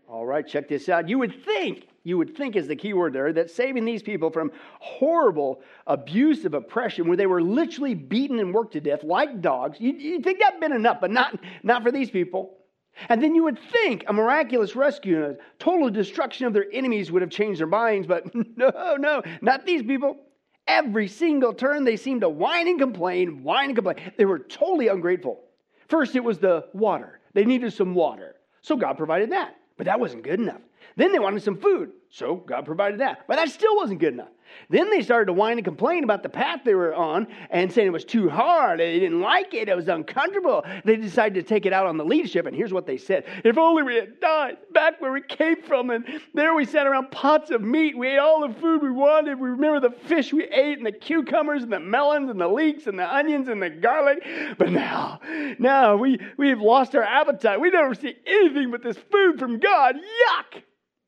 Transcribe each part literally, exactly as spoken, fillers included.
All right, check this out. You would think, you would think is the key word there, that saving these people from horrible, abusive oppression where they were literally beaten and worked to death like dogs, you'd, you'd think that'd been enough, but not, not for these people. And then you would think a miraculous rescue and a total destruction of their enemies would have changed their minds, but no, no, not these people. Every single turn, they seemed to whine and complain, whine and complain. They were totally ungrateful. First, it was the water. They needed some water. So God provided that. But that wasn't good enough. Then they wanted some food. So God provided that. But that still wasn't good enough. Then they started to whine and complain about the path they were on and saying it was too hard. They didn't like it. It was uncomfortable. They decided to take it out on the leadership. And here's what they said. If only we had died back where we came from. And there we sat around pots of meat. We ate all the food we wanted. We remember the fish we ate and the cucumbers and the melons and the leeks and the onions and the garlic. But now, now we, we have lost our appetite. We never see anything but this food from God. Yuck!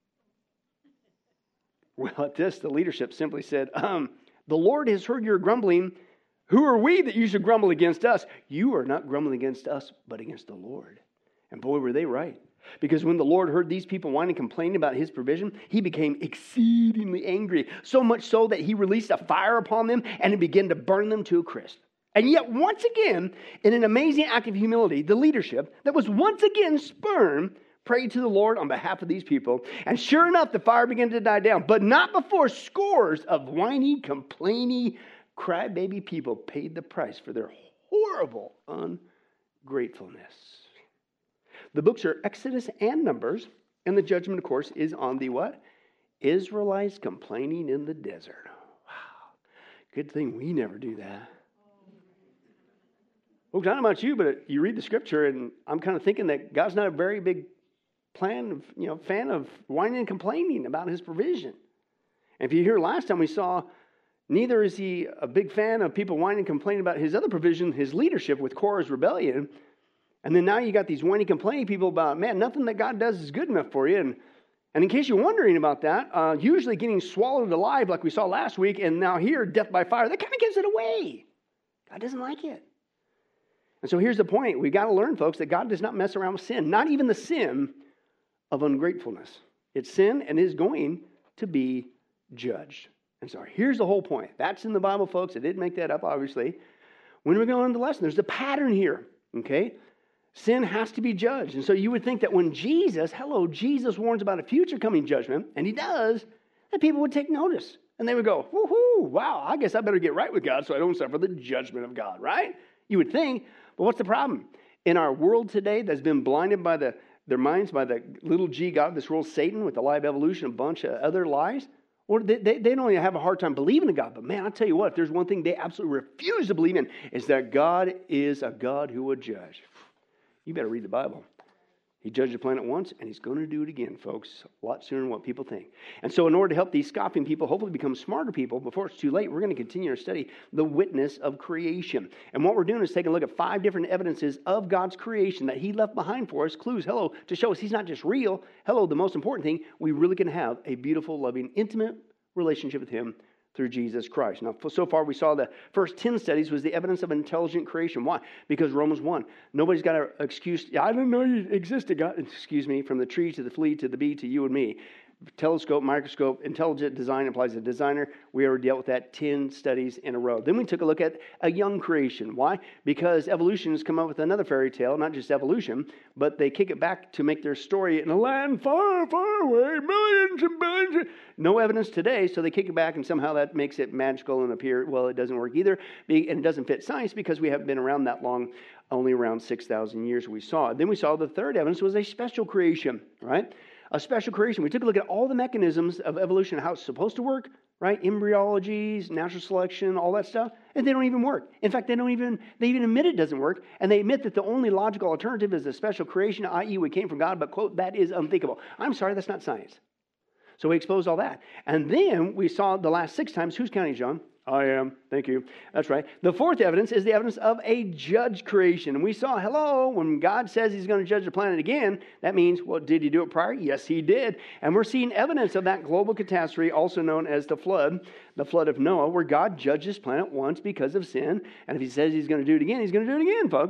Well, at this, the leadership simply said, um, the Lord has heard your grumbling. Who are we that you should grumble against us? You are not grumbling against us, but against the Lord. And boy, were they right. Because when the Lord heard these people whining and complaining about his provision, he became exceedingly angry. So much so that he released a fire upon them and it began to burn them to a crisp. And yet, once again, in an amazing act of humility, the leadership that was once again spurned prayed to the Lord on behalf of these people. And sure enough, the fire began to die down. But not before scores of whiny, complaining, crybaby people paid the price for their horrible ungratefulness. The books are Exodus and Numbers. And the judgment, of course, is on the what? Israelites complaining in the desert. Wow. Good thing we never do that. Folks, I don't know about you, but you read the scripture and I'm kind of thinking that God's not a very big plan of, you know, fan of whining and complaining about his provision. And if you hear last time we saw, neither is he a big fan of people whining and complaining about his other provision, his leadership with Korah's rebellion. And then now you got these whining, complaining people about, man, nothing that God does is good enough for you. And, and in case you're wondering about that, uh, usually getting swallowed alive like we saw last week, and now here, death by fire, that kind of gives it away. God doesn't like it. And so here's the point. We've got to learn, folks, that God does not mess around with sin. Not even the sin of ungratefulness. It's sin and is going to be judged. And so here's the whole point. That's in the Bible, folks. I didn't make that up, obviously. When we go on the lesson, there's a pattern here, okay? Sin has to be judged. And so you would think that when Jesus, hello, Jesus warns about a future coming judgment, and he does, that people would take notice. And they would go, woohoo, wow, I guess I better get right with God so I don't suffer the judgment of God, right? You would think, but what's the problem? In our world today that's been blinded by the their minds by the little g God, this world, Satan, with the lie of evolution, a bunch of other lies, or they, they, they don't even have a hard time believing in God. But man, I'll tell you what, if there's one thing they absolutely refuse to believe in, is that God is a God who would judge. You better read the Bible. He judged the planet once, and he's going to do it again, folks, a lot sooner than what people think. And so in order to help these scoffing people hopefully become smarter people before it's too late, we're going to continue our study, the witness of creation. And what we're doing is taking a look at five different evidences of God's creation that he left behind for us, clues, hello, to show us he's not just real. Hello, the most important thing, we really can have a beautiful, loving, intimate relationship with him through Jesus Christ. Now, so far we saw the first ten studies was the evidence of intelligent creation. Why? Because Romans one, nobody's got an excuse. I didn't know you existed, God. Excuse me, from the tree to the flea to the bee to you and me. Telescope, microscope, intelligent design applies to designer. We already dealt with that ten studies in a row. Then we took a look at a young creation. Why? Because evolution has come up with another fairy tale, not just evolution, but they kick it back to make their story in a land far, far away, millions and billions. No evidence today, so they kick it back and somehow that makes it magical and appear, well, it doesn't work either. And it doesn't fit science because we haven't been around that long, only around six thousand years we saw it. Then we saw the third evidence was a special creation, right? A special creation. We took a look at all the mechanisms of evolution, how it's supposed to work, right? Embryologies, natural selection, all that stuff. And they don't even work. In fact, they don't even, they even admit it doesn't work. And they admit that the only logical alternative is a special creation, that is we came from God, but quote, that is unthinkable. I'm sorry, that's not science. So we exposed all that. And then we saw the last six times, who's counting, John? I am. Thank you. That's right. The fourth evidence is the evidence of a judge creation. And we saw, hello, when God says he's going to judge the planet again, that means, well, did he do it prior? Yes, he did. And we're seeing evidence of that global catastrophe, also known as the flood, the flood of Noah, where God judged this planet once because of sin. And if he says he's going to do it again, he's going to do it again, folks.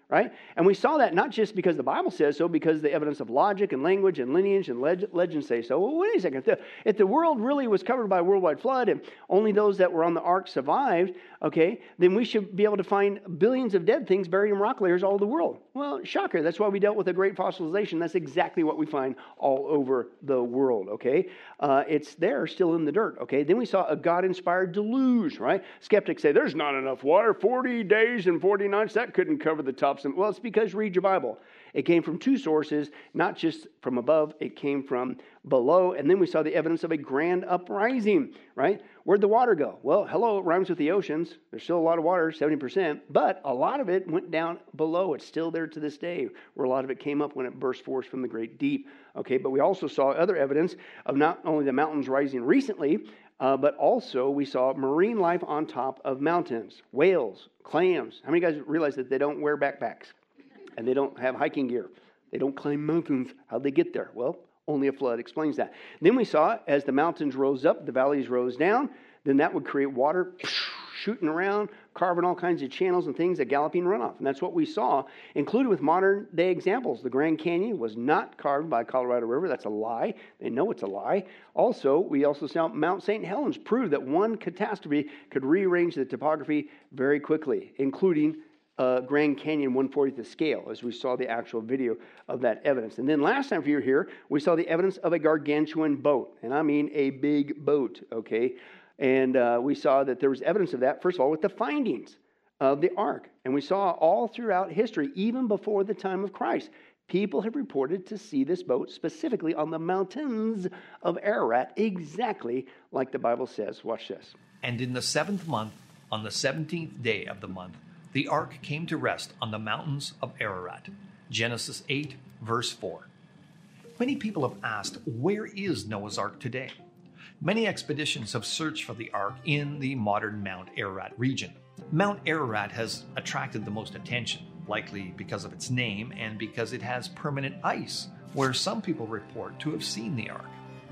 right? And we saw that not just because the Bible says so, because the evidence of logic and language and lineage and leg- legends say so. Well, wait a second. If the, if the world really was covered by a worldwide flood and only those that were on the ark survived, okay, then we should be able to find billions of dead things buried in rock layers all over the world. Well, shocker. That's why we dealt with a great fossilization. That's exactly what we find all over the world, okay? Uh, it's there still in the dirt, okay? Then we saw a God-inspired deluge, right? Skeptics say, there's not enough water. forty days and forty nights, that couldn't cover the tops. And, well, it's because read your Bible. It came from two sources, not just from above. It came from below. And then we saw the evidence of a grand uprising, right? Where'd the water go? Well, hello, it rhymes with the oceans. There's still a lot of water, seventy percent. But a lot of it went down below. It's still there to this day, where a lot of it came up when it burst forth from the great deep. Okay, but we also saw other evidence of not only the mountains rising recently, Uh, but also we saw marine life on top of mountains, whales, clams. How many guys realize that they don't wear backpacks and they don't have hiking gear? They don't climb mountains. How'd they get there? Well, only a flood explains that. Then we saw as the mountains rose up, the valleys rose down, then that would create water shooting around, carving all kinds of channels and things, a galloping runoff. And that's what we saw, included with modern day examples. The Grand Canyon was not carved by Colorado River. That's a lie. They know it's a lie. Also, we also saw Mount Saint Helens prove that one catastrophe could rearrange the topography very quickly, including uh, Grand Canyon one fortieth scale, as we saw the actual video of that evidence. And then last time if you were here, we saw the evidence of a gargantuan boat. And I mean a big boat, okay? And uh, we saw that there was evidence of that, first of all, with the findings of the ark. And we saw all throughout history, even before the time of Christ, people have reported to see this boat specifically on the mountains of Ararat, exactly like the Bible says. Watch this. And in the seventh month, on the seventeenth day of the month, the ark came to rest on the mountains of Ararat. Genesis eight, verse four. Many people have asked, where is Noah's Ark today? Many expeditions have searched for the ark in the modern Mount Ararat region. Mount Ararat has attracted the most attention, likely because of its name and because it has permanent ice, where some people report to have seen the ark.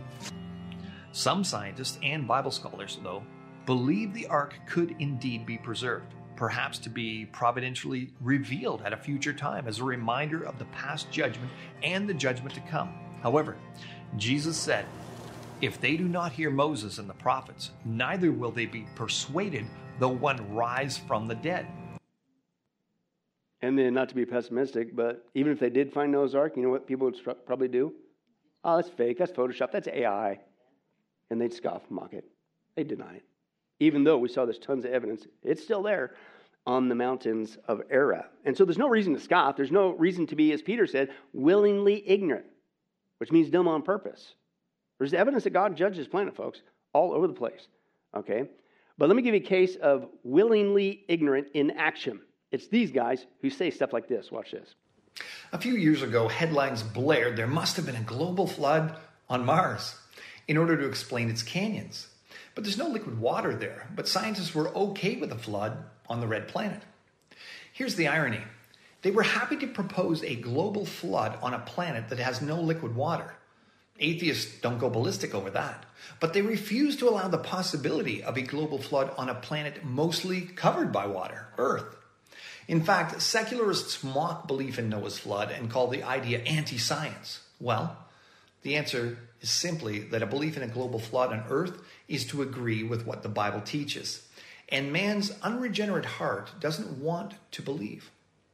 Some scientists and Bible scholars, though, believe the ark could indeed be preserved, perhaps to be providentially revealed at a future time as a reminder of the past judgment and the judgment to come. However, Jesus said, if they do not hear Moses and the prophets, neither will they be persuaded though one rise from the dead. And then, not to be pessimistic, but even if they did find Noah's Ark, you know what people would probably do? Oh, that's fake, that's Photoshop, that's A I. And they'd scoff, mock it. They'd deny it. Even though we saw there's tons of evidence, it's still there on the mountains of Ararat. And so there's no reason to scoff. There's no reason to be, as Peter said, willingly ignorant, which means dumb on purpose. There's evidence that God judges his planet, folks, all over the place, okay? But let me give you a case of willingly ignorant in action. It's these guys who say stuff like this. Watch this. A few years ago, headlines blared there must have been a global flood on Mars in order to explain its canyons. But there's no liquid water there, but scientists were okay with a flood on the red planet. Here's the irony. They were happy to propose a global flood on a planet that has no liquid water. Atheists don't go ballistic over that, but they refuse to allow the possibility of a global flood on a planet mostly covered by water, Earth. In fact, secularists mock belief in Noah's flood and call the idea anti-science. Well, the answer is simply that a belief in a global flood on Earth is to agree with what the Bible teaches, and man's unregenerate heart doesn't want to believe.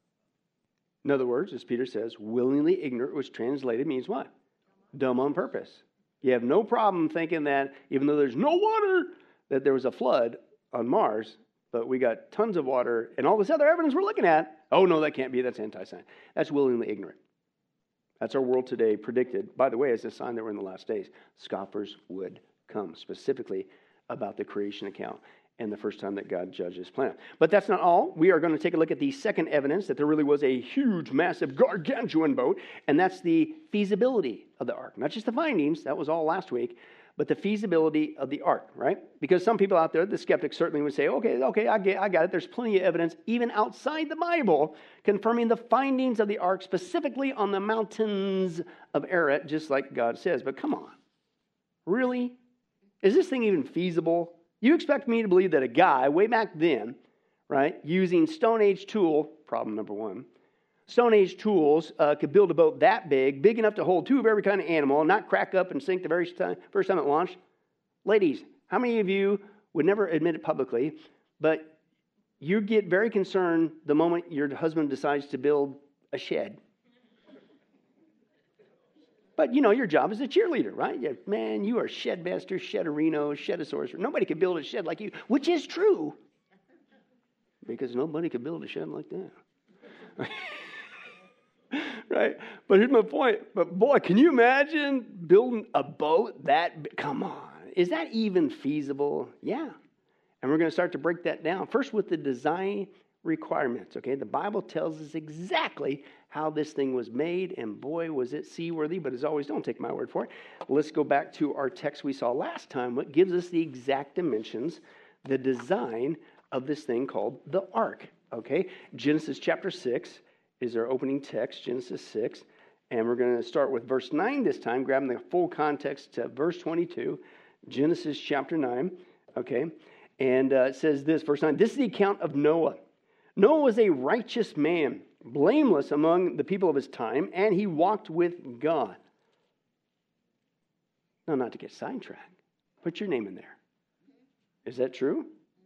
In other words, as Peter says, willingly ignorant, which translated means what? Dumb on purpose. You have no problem thinking that even though there's no water, that there was a flood on Mars, but we got tons of water and all this other evidence we're looking at. Oh, no, that can't be. That's anti-science. That's willingly ignorant. That's our world today predicted, by the way, as a sign that we're in the last days. Scoffers would come, specifically about the creation account and the first time that God judged his planet. But that's not all. We are going to take a look at the second evidence that there really was a huge, massive, gargantuan boat, and that's the feasibility of the ark. Not just the findings, that was all last week, but the feasibility of the ark, right? Because some people out there, the skeptics certainly would say, okay, okay, I get, I got it. There's plenty of evidence, even outside the Bible, confirming the findings of the ark, specifically on the mountains of Ararat, just like God says. But come on, really? Is this thing even feasible? You expect me to believe that a guy way back then, right, using Stone Age tool, problem number one, Stone Age tools uh, could build a boat that big, big enough to hold two of every kind of animal, not crack up and sink the very time, first time it launched. Ladies, how many of you would never admit it publicly, but you get very concerned the moment your husband decides to build a shed? But, you know, your job is a cheerleader, right? Yeah, man, you are Shedmaster, Shedarino, Shedosaurus. Nobody could build a shed like you, which is true. Because nobody could build a shed like that. Right? But here's my point. But, boy, can you imagine building a boat that big? Come on. Is that even feasible? Yeah. And we're going to start to break that down. First with the design requirements, okay? The Bible tells us exactly how this thing was made, and boy, was it seaworthy, but as always, don't take my word for it. Let's go back to our text we saw last time, what gives us the exact dimensions, the design of this thing called the ark, okay? Genesis chapter six is our opening text, Genesis six, and we're going to start with verse nine this time, grabbing the full context to verse twenty-two, Genesis chapter nine, okay? And uh, it says this, verse nine, this is the account of Noah. Noah was a righteous man, blameless among the people of his time, and he walked with God. Now, not to get sidetracked, put your name in there. Is that true?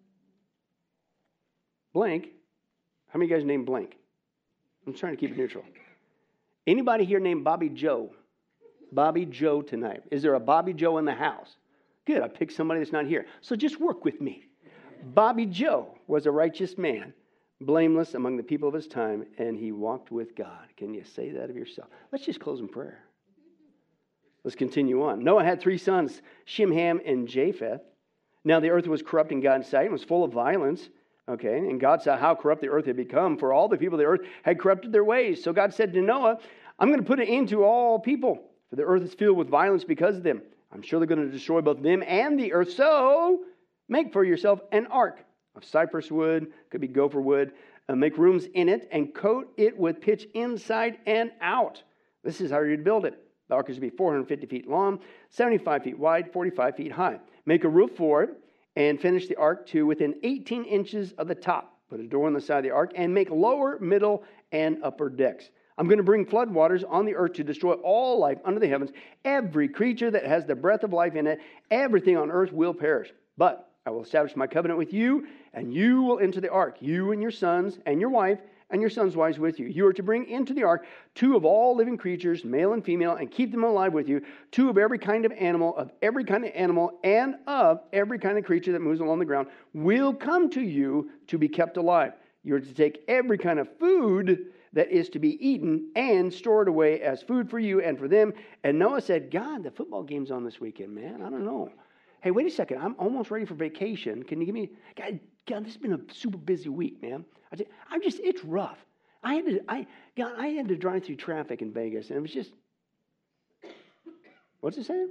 Blank. How many of you guys named Blank? I'm trying to keep it neutral. Anybody here named Bobby Joe? Bobby Joe tonight. Is there a Bobby Joe in the house? Good, I picked somebody that's not here. So just work with me. Bobby Joe was a righteous man, blameless among the people of his time, and he walked with God. Can you say that of yourself? Let's just close in prayer. Let's continue on. Noah had three sons, Shem, Ham, and Japheth. Now the earth was corrupt in God's sight and was full of violence. Okay, and God saw how corrupt the earth had become, for all the people of the earth had corrupted their ways. So God said to Noah, I'm going to put an end to all people, for the earth is filled with violence because of them. I'm sure they're going to destroy both them and the earth. So make for yourself an ark of cypress wood, could be gopher wood, uh, make rooms in it, and coat it with pitch inside and out. This is how you'd build it. The ark is to be four hundred fifty feet long, seventy-five feet wide, forty-five feet high. Make a roof for it, and finish the ark to within eighteen inches of the top. Put a door on the side of the ark, and make lower, middle, and upper decks. I'm going to bring flood waters on the earth to destroy all life under the heavens. Every creature that has the breath of life in it, everything on earth will perish. But I will establish my covenant with you, and you will enter the ark, you and your sons, and your wife, and your sons' wives with you. You are to bring into the ark two of all living creatures, male and female, and keep them alive with you. Two of every kind of animal, of every kind of animal, and of every kind of creature that moves along the ground will come to you to be kept alive. You are to take every kind of food that is to be eaten and stored away as food for you and for them. And Noah said, God, the football game's on this weekend, man. I don't know. Hey, wait a second. I'm almost ready for vacation. Can you give me... God, God, this has been a super busy week, man. I just, I'm just, it's rough. I had to, I, God, I had to drive through traffic in Vegas, and it was just, what's it saying?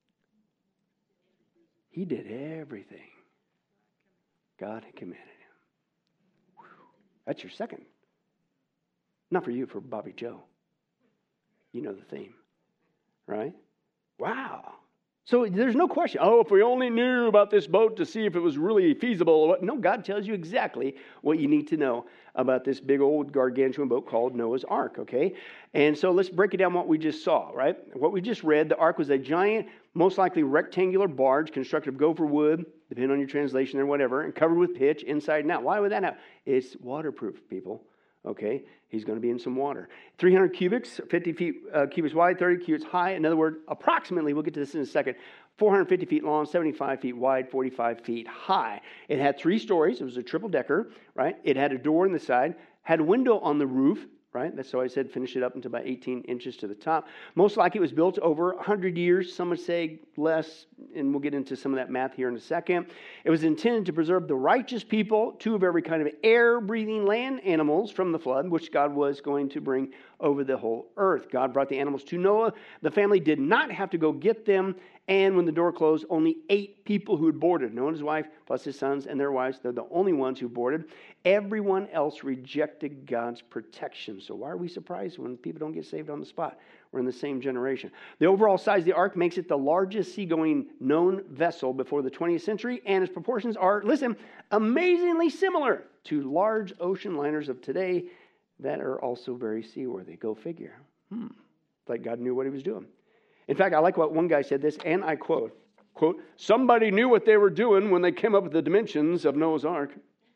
He did everything God had commanded him. Whew. That's your second. Not for you, for Bobby Joe. You know the theme, right? Wow. So there's no question, oh, if we only knew about this boat to see if it was really feasible. No, God tells you exactly what you need to know about this big old gargantuan boat called Noah's Ark, okay? And so let's break it down what we just saw, right? What we just read, the ark was a giant, most likely rectangular barge constructed of gopher wood, depending on your translation or whatever, and covered with pitch inside and out. Why would that happen? It's waterproof, people. Okay, he's going to be in some water. three hundred cubics, fifty feet uh, cubits wide, thirty cubits high. In other words, approximately, we'll get to this in a second, four hundred fifty feet long, seventy-five feet wide, forty-five feet high. It had three stories. It was a triple decker, right? It had a door on the side, had a window on the roof, right? That's why I said finish it up until about eighteen inches to the top. Most likely it was built over one hundred years. Some would say less, and we'll get into some of that math here in a second. It was intended to preserve the righteous people, two of every kind of air-breathing land animals from the flood, which God was going to bring over the whole earth. God brought the animals to Noah. The family did not have to go get them. And when the door closed, only eight people who had boarded, Noah and his wife, plus his sons and their wives, they're the only ones who boarded. Everyone else rejected God's protection. So why are we surprised when people don't get saved on the spot? We're in the same generation. The overall size of the ark makes it the largest seagoing known vessel before the twentieth century, and its proportions are, listen, amazingly similar to large ocean liners of today. that are also very seaworthy. Go figure. Hmm. It's like God knew what he was doing. In fact, I like what one guy said this, and I quote, quote, somebody knew what they were doing when they came up with the dimensions of Noah's Ark.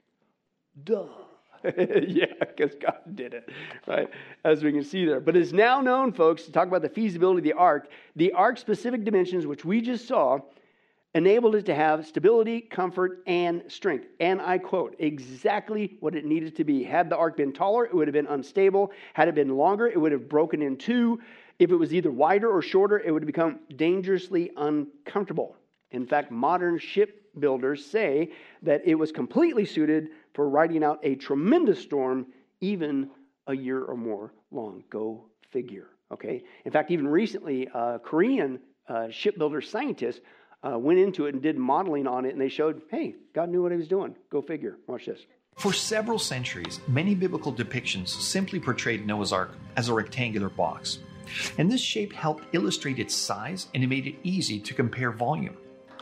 Duh. Yeah, because God did it, right? As we can see there. But it's now known, folks, to talk about the feasibility of the ark. The ark's specific dimensions, which we just saw, enabled it to have stability, comfort, and strength. And I quote, exactly what it needed to be. Had the ark been taller, it would have been unstable. Had it been longer, it would have broken in two. If it was either wider or shorter, it would have become dangerously uncomfortable. In fact, modern shipbuilders say that it was completely suited for riding out a tremendous storm, even a year or more long. Go figure, okay? In fact, even recently, uh, Korean uh, shipbuilder scientists uh, went into it and did modeling on it, and they showed, hey, God knew what he was doing. Go figure. Watch this. For several centuries, many biblical depictions simply portrayed Noah's Ark as a rectangular box. And this shape helped illustrate its size, and it made it easy to compare volume.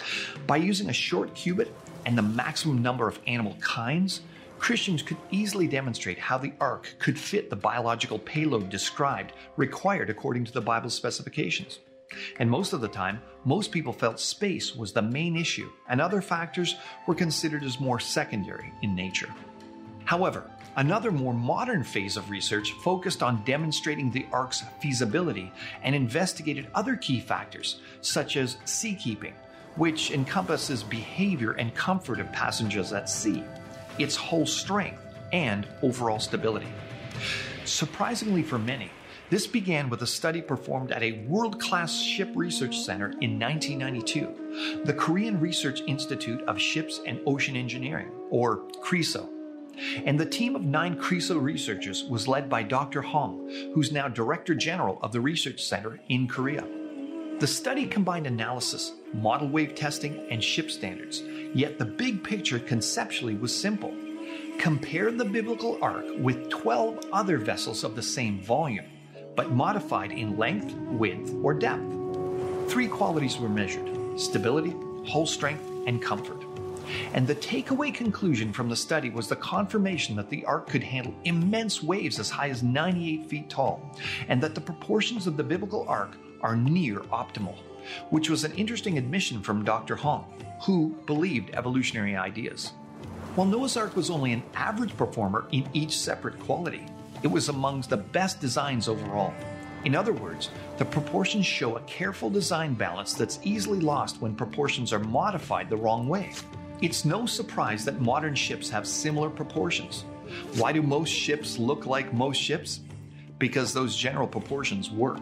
By using a short cubit and the maximum number of animal kinds, Christians could easily demonstrate how the ark could fit the biological payload described, required according to the Bible's specifications. And most of the time, most people felt space was the main issue, and other factors were considered as more secondary in nature. However, another more modern phase of research focused on demonstrating the ark's feasibility and investigated other key factors, such as seakeeping, which encompasses behavior and comfort of passengers at sea, its whole strength, and overall stability. Surprisingly for many, this began with a study performed at a world-class ship research center in nineteen ninety-two, the Korean Research Institute of Ships and Ocean Engineering, or KRISO. And the team of nine KRISO researchers was led by Doctor Hong, who's now Director General of the Research Center in Korea. The study combined analysis, model wave testing, and ship standards, yet the big picture conceptually was simple. Compare the biblical ark with twelve other vessels of the same volume, but modified in length, width, or depth. Three qualities were measured: stability, hull strength, and comfort. And the takeaway conclusion from the study was the confirmation that the ark could handle immense waves as high as ninety-eight feet tall, and that the proportions of the biblical ark are near optimal, which was an interesting admission from Doctor Hong, who believed evolutionary ideas. While Noah's Ark was only an average performer in each separate quality, it was amongst the best designs overall. In other words, the proportions show a careful design balance that's easily lost when proportions are modified the wrong way. It's no surprise that modern ships have similar proportions. Why do most ships look like most ships? Because those general proportions work.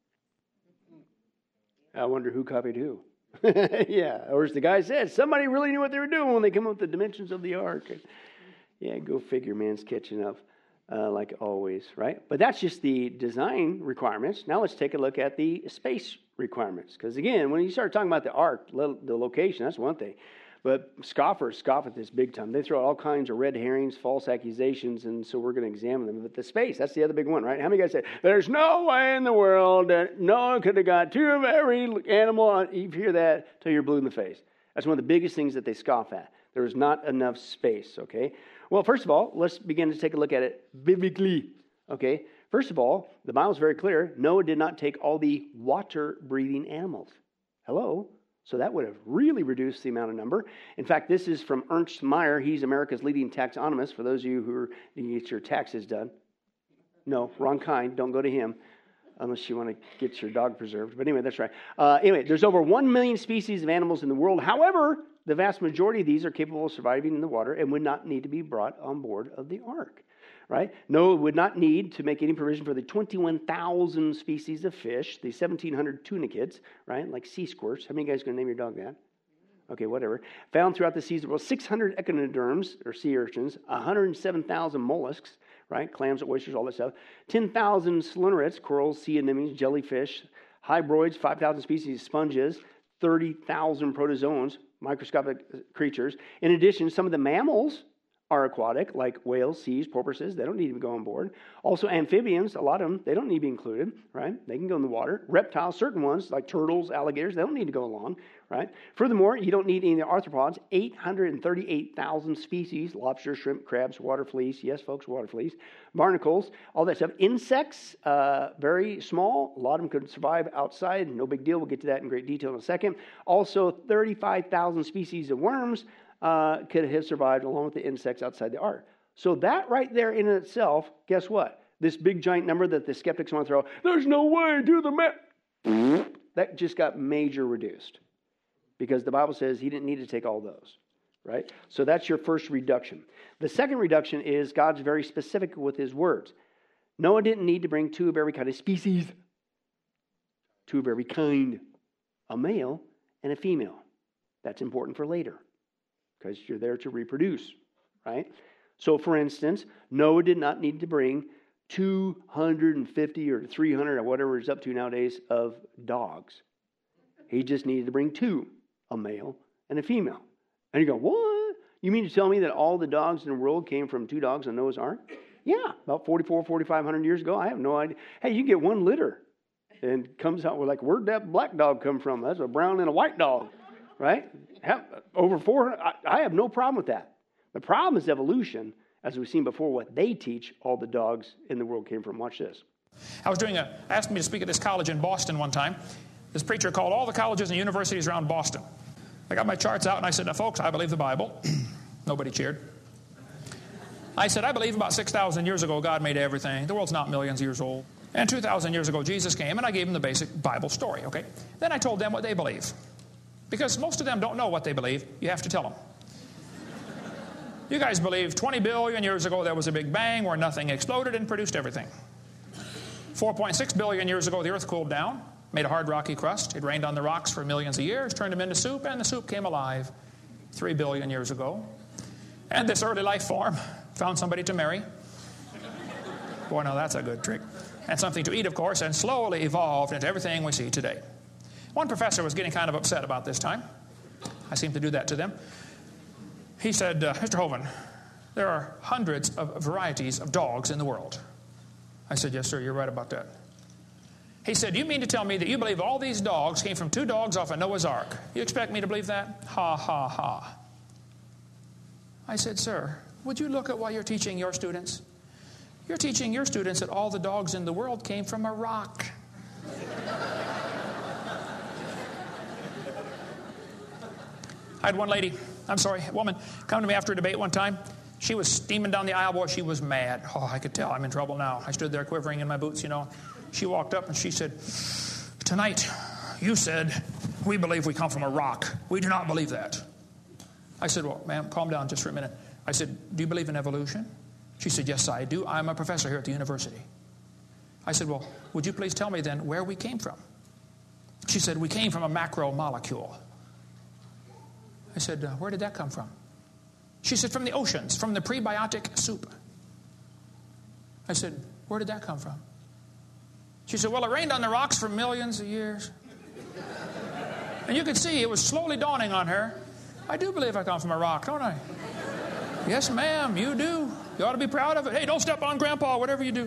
I wonder who copied who. Yeah, or as the guy said, somebody really knew what they were doing when they came up with the dimensions of the ark. Yeah, go figure, man's catching up uh, like always, right? But that's just the design requirements. Now let's take a look at the space requirements. Because again, when you start talking about the ark, the location, that's one thing. But scoffers scoff at this big time. They throw all kinds of red herrings, false accusations, and so we're going to examine them. But the space, that's the other big one, right? How many guys say, there's no way in the world that Noah could have got two of every animal? You hear that till you're blue in the face. That's one of the biggest things that they scoff at. There is not enough space, okay? Well, first of all, let's begin to take a look at it biblically, okay? First of all, the Bible is very clear. Noah did not take all the water-breathing animals. Hello? So that would have really reduced the amount of number. In fact, this is from Ernst Mayr. He's America's leading taxonomist. For those of you who are, you get your taxes done. No, wrong kind. Don't go to him unless you want to get your dog preserved. But anyway, that's right. Uh, anyway, there's over one million species of animals in the world. However, the vast majority of these are capable of surviving in the water and would not need to be brought on board of the ark. Right? Noah would not need to make any provision for the twenty-one thousand species of fish, the seventeen hundred tunicates, right? Like sea squirts. How many guys are going to name your dog that? Okay, whatever. Found throughout the seas, well, six hundred echinoderms, or sea urchins, one hundred seven thousand mollusks, right? Clams, oysters, all that stuff. ten thousand selenorates, corals, sea anemones, jellyfish, hybroids, five thousand species of sponges, thirty thousand protozoans, microscopic creatures. In addition, some of the mammals are aquatic, like whales, seas, porpoises. They don't need to go on board. Also, amphibians, a lot of them, they don't need to be included, right? They can go in the water. Reptiles, certain ones, like turtles, alligators, they don't need to go along, right? Furthermore, you don't need any of the arthropods. eight hundred thirty-eight thousand species, lobster, shrimp, crabs, water fleas. Yes, folks, water fleas. Barnacles, all that stuff. Insects, uh, very small. A lot of them could survive outside. No big deal. We'll get to that in great detail in a second. Also, thirty-five thousand species of worms uh, could have survived along with the insects outside the ark. So that right there in itself, guess what? This big giant number that the skeptics want to throw, there's no way, do the math. That just got major reduced because the Bible says he didn't need to take all those, right? So that's your first reduction. The second reduction is God's very specific with his words. Noah didn't need to bring two of every kind of species, two of every kind, a male and a female. That's important for later because you're there to reproduce, right? So, for instance, Noah did not need to bring two hundred fifty or three hundred or whatever it's up to nowadays of dogs. He just needed to bring two, a male and a female. And you go, what? You mean to tell me that all the dogs in the world came from two dogs on Noah's Ark? Yeah, about forty-four, forty-five hundred years ago. I have no idea. Hey, you get one litter and comes out with like, where'd that black dog come from? That's a brown and a white dog, right? Have, over four hundred, I, I have no problem with that. The problem is evolution, as we've seen before, what they teach all the dogs in the world came from. Watch this. I was doing a, asked me to speak at this college in Boston one time. This preacher called all the colleges and universities around Boston. I got my charts out and I said, now folks, I believe the Bible. Nobody cheered. I said, I believe about six thousand years ago God made everything. The world's not millions of years old. And two thousand years ago Jesus came and I gave them the basic Bible story, okay? Then I told them what they believe. Because most of them don't know what they believe. You have to tell them. You guys believe twenty billion years ago there was a big bang where nothing exploded and produced everything. four point six billion years ago the earth cooled down, made a hard rocky crust. It rained on the rocks for millions of years, turned them into soup, and the soup came alive three billion years ago. And this early life form found somebody to marry. Boy, now that's a good trick. And something to eat, of course, and slowly evolved into everything we see today. One professor was getting kind of upset about this time. I seem to do that to them. He said, uh, Mister Hovind, there are hundreds of varieties of dogs in the world. I said, yes, sir, you're right about that. He said, you mean to tell me that you believe all these dogs came from two dogs off of Noah's Ark? You expect me to believe that? Ha, ha, ha. I said, sir, would you look at what you're teaching your students? You're teaching your students that all the dogs in the world came from a rock. I had one lady, I'm sorry, a woman, come to me after a debate one time. She was steaming down the aisle. Boy, she was mad. Oh, I could tell I'm in trouble now. I stood there quivering in my boots, you know. She walked up and she said, tonight you said we believe we come from a rock. We do not believe that. I said, well, ma'am, calm down just for a minute. I said, do you believe in evolution? She said, yes, I do. I'm a professor here at the university. I said, well, would you please tell me then where we came from? She said, we came from a macromolecule. I said, uh, where did that come from? She said, from the oceans, from the prebiotic soup. I said, where did that come from? She said, well, it rained on the rocks for millions of years. And you could see it was slowly dawning on her. I do believe I come from a rock, don't I? Yes, ma'am, you do. You ought to be proud of it. Hey, don't step on Grandpa, whatever you do.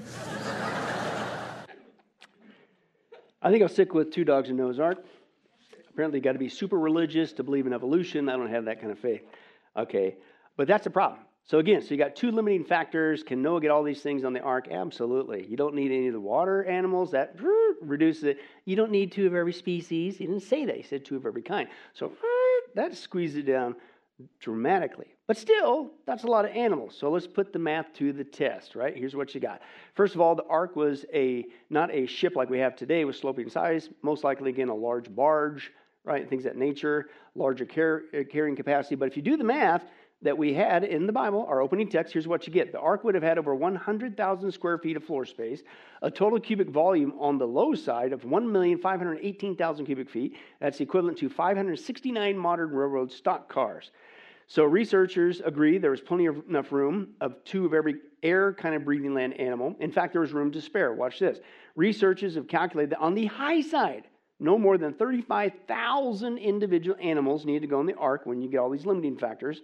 I think I'll stick with two dogs in Noah's Ark. Apparently, you've got to be super religious to believe in evolution. I don't have that kind of faith. Okay, but that's the problem. So again, so you got two limiting factors. Can Noah get all these things on the ark? Absolutely. You don't need any of the water animals. That reduces it. You don't need two of every species. He didn't say that. He said two of every kind. So that squeezes it down dramatically. But still, that's a lot of animals. So let's put the math to the test, right? Here's what you got. First of all, the ark was a not a ship like we have today with sloping size. Most likely, again, a large barge, right? Things of that nature, larger car- carrying capacity. But if you do the math that we had in the Bible, our opening text, here's what you get. The ark would have had over one hundred thousand square feet of floor space, a total cubic volume on the low side of one million five hundred eighteen thousand cubic feet. That's equivalent to five hundred sixty-nine modern railroad stock cars. So researchers agree there was plenty of enough room of two of every air kind of breathing land animal. In fact, there was room to spare. Watch this. Researchers have calculated that on the high side, no more than thirty-five thousand individual animals need to go in the ark when you get all these limiting factors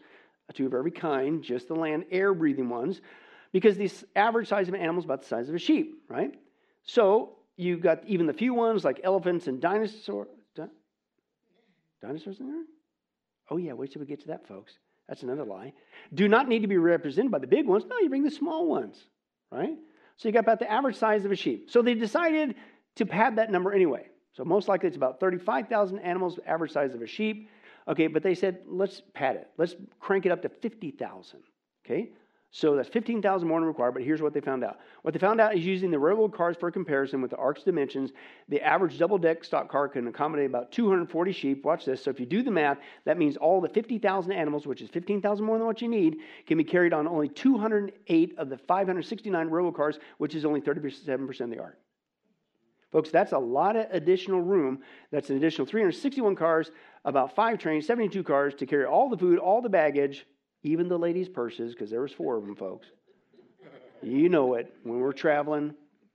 two of every kind, just the land, air-breathing ones, because the average size of an animal is about the size of a sheep, right? So you've got even the few ones like elephants and dinosaurs. Di- dinosaurs in there? Oh yeah, wait till we get to that, folks. That's another lie. Do not need to be represented by the big ones. No, you bring the small ones, right? So you got about the average size of a sheep. So they decided to pad that number anyway. So most likely it's about thirty-five thousand animals, average size of a sheep. Okay, but they said, let's pad it. Let's crank it up to fifty thousand. Okay, so that's fifteen thousand more than required, but here's what they found out. What they found out is using the railroad cars for comparison with the Ark's dimensions, the average double-deck stock car can accommodate about two hundred forty sheep. Watch this. So if you do the math, that means all the fifty thousand animals, which is fifteen thousand more than what you need, can be carried on only two hundred eight of the five hundred sixty-nine railroad cars, which is only thirty-seven percent of the Ark. Folks, that's a lot of additional room. That's an additional three hundred sixty-one cars, about five trains, seventy-two cars to carry all the food, all the baggage, even the ladies' purses, because there was four of them, folks. You know it. When we're traveling.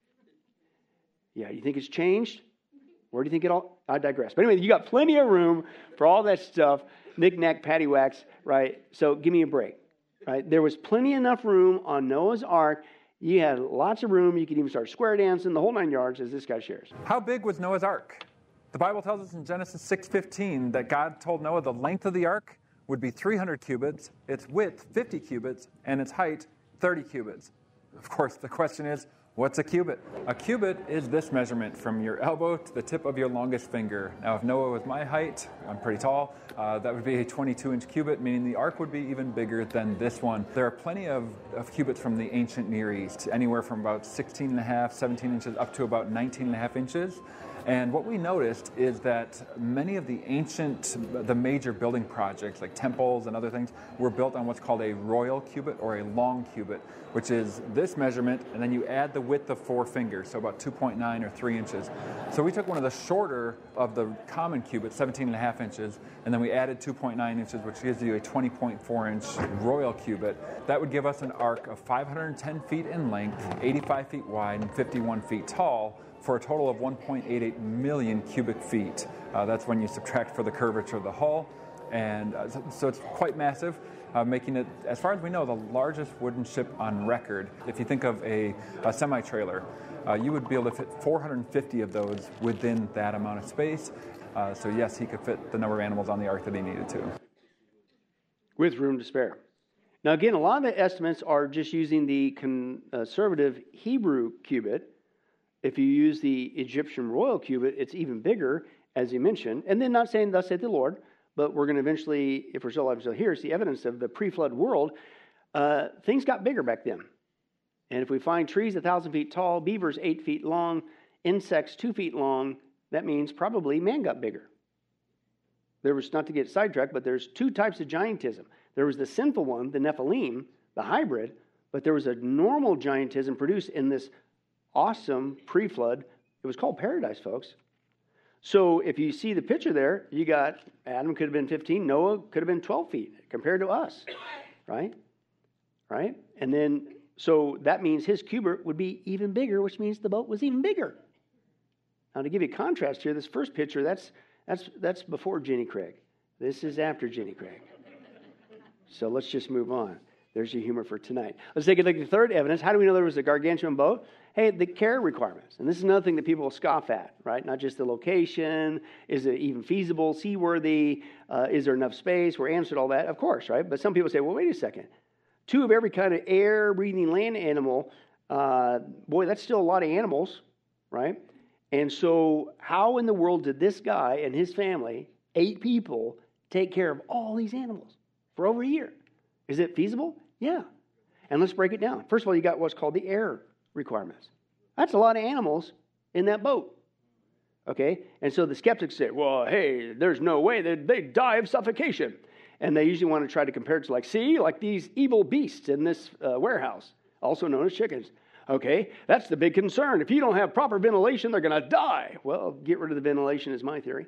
Yeah, you think it's changed? Where do you think it all? I digress. But anyway, you got plenty of room for all that stuff. Knick-knack, paddywhacks, right? So give me a break, right? There was plenty enough room on Noah's Ark. You had lots of room. You could even start square dancing, the whole nine yards, as this guy shares. How big was Noah's Ark? The Bible tells us in Genesis six fifteen that God told Noah the length of the ark would be three hundred cubits, its width fifty cubits, and its height thirty cubits. Of course, the question is, what's a cubit? A cubit is this measurement from your elbow to the tip of your longest finger. Now, if Noah was my height, I'm pretty tall, uh, that would be a twenty-two inch cubit, meaning the ark would be even bigger than this one. There are plenty of, of cubits from the ancient Near East, anywhere from about sixteen and a half, seventeen inches up to about nineteen and a half inches. And what we noticed is that many of the ancient, the major building projects like temples and other things were built on what's called a royal cubit or a long cubit, which is this measurement, and then you add the width of four fingers, so about two point nine or three inches. So we took one of the shorter of the common cubits, seventeen and a half inches, and then we added two point nine inches, which gives you a twenty point four inch royal cubit. That would give us an ark of five hundred ten feet in length, eighty-five feet wide, and fifty-one feet tall, for a total of one point eight eight million cubic feet. Uh, that's when you subtract for the curvature of the hull. And uh, so, so it's quite massive, uh, making it, as far as we know, the largest wooden ship on record. If you think of a, a semi-trailer, uh, you would be able to fit four hundred fifty of those within that amount of space. Uh, so yes, he could fit the number of animals on the ark that he needed to. With room to spare. Now again, a lot of the estimates are just using the conservative Hebrew cubit. If you use the Egyptian royal cubit, it's even bigger, as he mentioned. And then not saying, thus saith the Lord, but we're going to eventually, if we're still alive, still here, see evidence of the pre-flood world. Uh, things got bigger back then. And if we find trees a thousand feet tall, beavers eight feet long, insects two feet long, that means probably man got bigger. There was, not to get sidetracked, but there's two types of giantism. There was the sinful one, the Nephilim, the hybrid, but there was a normal giantism produced in this awesome pre-flood. It was called paradise, folks. So if you see the picture there, you got Adam could have been fifteen, Noah could have been twelve feet compared to us, right? Right? And then, so that means his cubit would be even bigger, which means the boat was even bigger. Now to give you a contrast here, this first picture, that's that's that's before Jenny Craig. This is after Jenny Craig. So let's just move on. There's your humor for tonight. Let's take a look at the third evidence. How do we know there was a gargantuan boat? Hey, the care requirements. And this is another thing that people will scoff at, right? Not just the location. Is it even feasible, seaworthy? Uh, is there enough space? We're answered all that, of course, right? But some people say, well, wait a second. Two of every kind of air-breathing land animal. Uh, boy, that's still a lot of animals, right? And so how in the world did this guy and his family, eight people, take care of all these animals for over a year? Is it feasible? Yeah. And let's break it down. First of all, you got what's called the air requirements. That's a lot of animals in that boat. Okay? And so the skeptics say, well, hey, there's no way. They'd, they'd die of suffocation. And they usually want to try to compare it to like, see, like these evil beasts in this uh, warehouse, also known as chickens. Okay? That's the big concern. If you don't have proper ventilation, they're going to die. Well, get rid of the ventilation is my theory.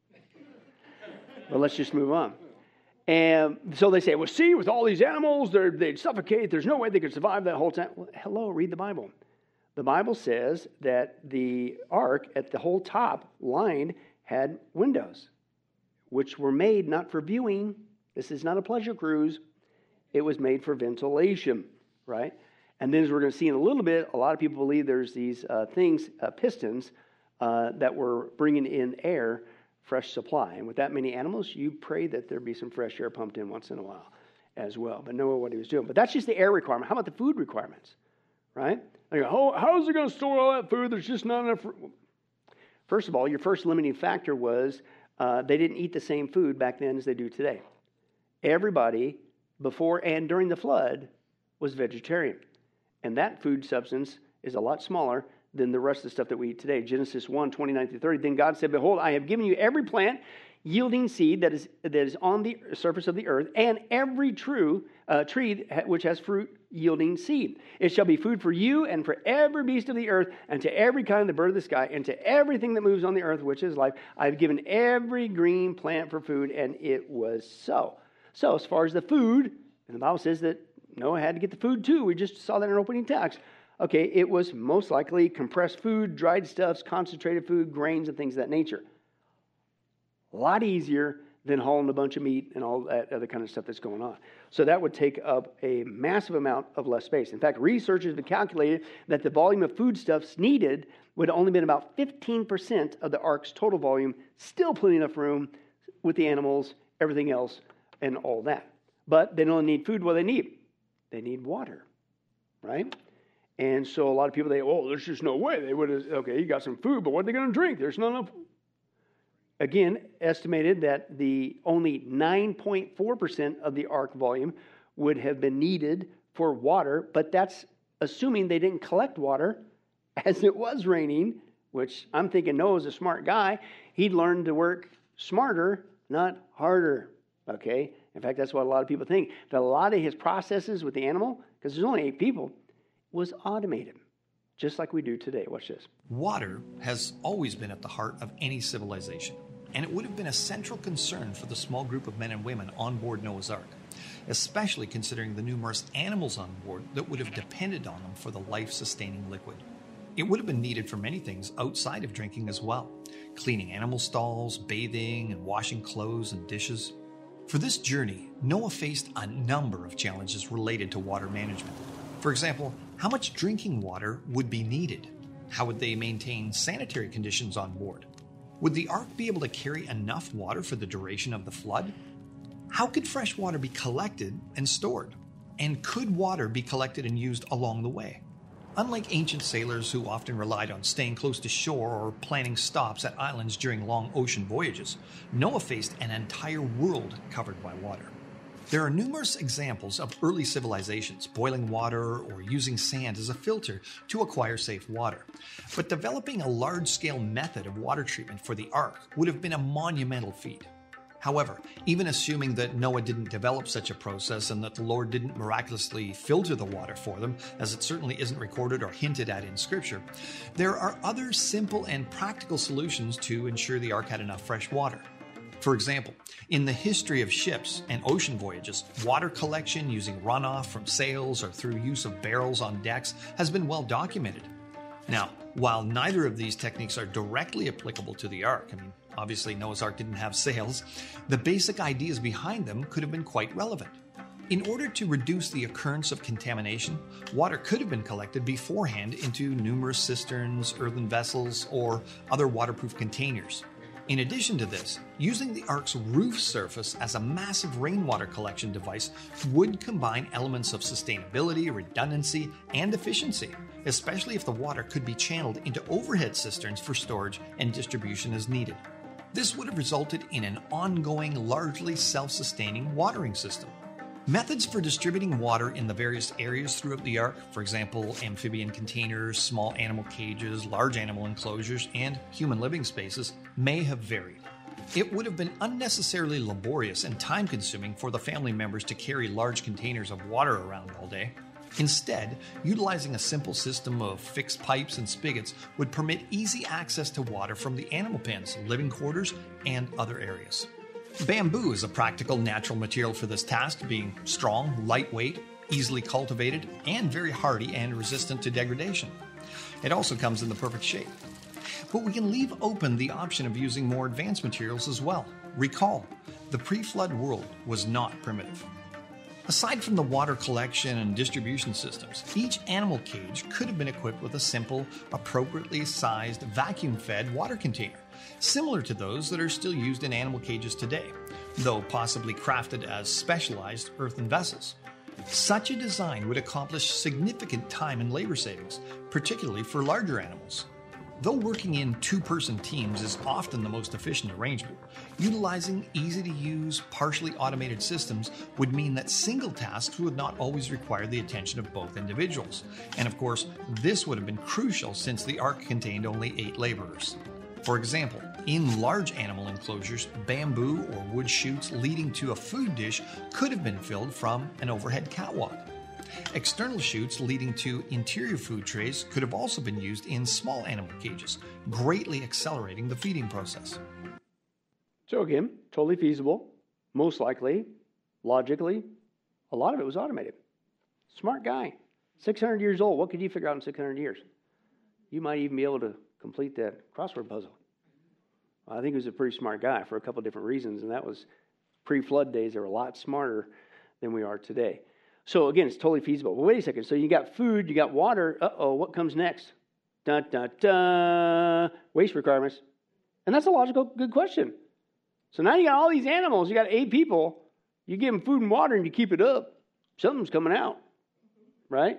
But let's just move on. And so they say, well, see, with all these animals, they'd suffocate. There's no way they could survive that whole time. Well, hello, read the Bible. The Bible says that the ark at the whole top line had windows, which were made not for viewing. This is not a pleasure cruise. it was made for ventilation, right? And then as we're going to see in a little bit, a lot of people believe there's these uh, things, uh, pistons, uh, that were bringing in air, fresh supply. And with that many animals, you pray that there be some fresh air pumped in once in a while as well. But Noah, what he was doing. But that's just the air requirement. How about the food requirements, right? Like, how, how is it going to store all that food? There's just not enough. First of all, your first limiting factor was uh, they didn't eat the same food back then as they do today. Everybody, before and during the flood, was vegetarian. And that food substance is a lot smaller than the rest of the stuff that we eat today. Genesis one, twenty-nine through thirty. Then God said, behold, I have given you every plant yielding seed that is that is on the surface of the earth, and every true uh, tree which has fruit yielding seed. It shall be food for you and for every beast of the earth, and to every kind of the bird of the sky, and to everything that moves on the earth, which is life. I have given every green plant for food, and it was so. So as far as the food, and the Bible says that Noah had to get the food too. We just saw that in our opening text. Okay, it was most likely compressed food, dried stuffs, concentrated food, grains, and things of that nature. A lot easier than hauling a bunch of meat and all that other kind of stuff that's going on. So that would take up a massive amount of less space. In fact, researchers have calculated that the volume of foodstuffs needed would have only been about fifteen percent of the ark's total volume, still plenty enough room with the animals, everything else, and all that. But they don't need food. What do they need? They need water, right? And so a lot of people, they, oh, there's just no way. They would have, okay, you got some food, but what are they going to drink? There's not enough. Again, estimated that the only nine point four percent of the ark volume would have been needed for water, but that's assuming they didn't collect water as it was raining, which I'm thinking Noah's a smart guy. He'd learned to work smarter, not harder, okay? In fact, that's what a lot of people think, that a lot of his processes with the animal, because there's only eight people, was automated, just like we do today. Watch this. Water has always been at the heart of any civilization, and it would have been a central concern for the small group of men and women on board Noah's Ark, especially considering the numerous animals on board that would have depended on them for the life-sustaining liquid. It would have been needed for many things outside of drinking as well, cleaning animal stalls, bathing, and washing clothes and dishes. For this journey, Noah faced a number of challenges related to water management. For example, how much drinking water would be needed? How would they maintain sanitary conditions on board? Would the ark be able to carry enough water for the duration of the flood? How could fresh water be collected and stored? And could water be collected and used along the way? Unlike ancient sailors who often relied on staying close to shore or planning stops at islands during long ocean voyages, Noah faced an entire world covered by water. There are numerous examples of early civilizations boiling water or using sand as a filter to acquire safe water. But developing a large-scale method of water treatment for the ark would have been a monumental feat. However, even assuming that Noah didn't develop such a process and that the Lord didn't miraculously filter the water for them, as it certainly isn't recorded or hinted at in Scripture, there are other simple and practical solutions to ensure the ark had enough fresh water. For example, in the history of ships and ocean voyages, water collection using runoff from sails or through use of barrels on decks has been well documented. Now, while neither of these techniques are directly applicable to the ark, I mean, obviously Noah's Ark didn't have sails, the basic ideas behind them could have been quite relevant. In order to reduce the occurrence of contamination, water could have been collected beforehand into numerous cisterns, earthen vessels, or other waterproof containers. In addition to this, using the ark's roof surface as a massive rainwater collection device would combine elements of sustainability, redundancy, and efficiency, especially if the water could be channeled into overhead cisterns for storage and distribution as needed. This would have resulted in an ongoing, largely self-sustaining watering system. Methods for distributing water in the various areas throughout the ark, for example, amphibian containers, small animal cages, large animal enclosures, and human living spaces, may have varied. It would have been unnecessarily laborious and time-consuming for the family members to carry large containers of water around all day. Instead, utilizing a simple system of fixed pipes and spigots would permit easy access to water from the animal pens, living quarters, and other areas. Bamboo is a practical natural material for this task, being strong, lightweight, easily cultivated, and very hardy and resistant to degradation. It also comes in the perfect shape. But we can leave open the option of using more advanced materials as well. Recall, the pre-flood world was not primitive. Aside from the water collection and distribution systems, each animal cage could have been equipped with a simple, appropriately sized, vacuum-fed water container, similar to those that are still used in animal cages today, though possibly crafted as specialized earthen vessels. Such a design would accomplish significant time and labor savings, particularly for larger animals. Though working in two-person teams is often the most efficient arrangement, utilizing easy-to-use, partially automated systems would mean that single tasks would not always require the attention of both individuals. And of course, this would have been crucial since the ark contained only eight laborers. For example, in large animal enclosures, bamboo or wood chutes leading to a food dish could have been filled from an overhead catwalk. External chutes leading to interior food trays could have also been used in small animal cages, greatly accelerating the feeding process. So again, totally feasible, most likely, logically, a lot of it was automated. Smart guy, six hundred years old. What could you figure out in six hundred years? You might even be able to complete that crossword puzzle. I think he was a pretty smart guy for a couple of different reasons, and that was pre-flood days. They were a lot smarter than we are today. So again, it's totally feasible. But wait a second. So you got food, you got water. Uh-oh, what comes next? Dun, dun, dun. Waste requirements. And that's a logical, good question. So now you got all these animals. You got eight people. You give them food and water and you keep it up. Something's coming out, right?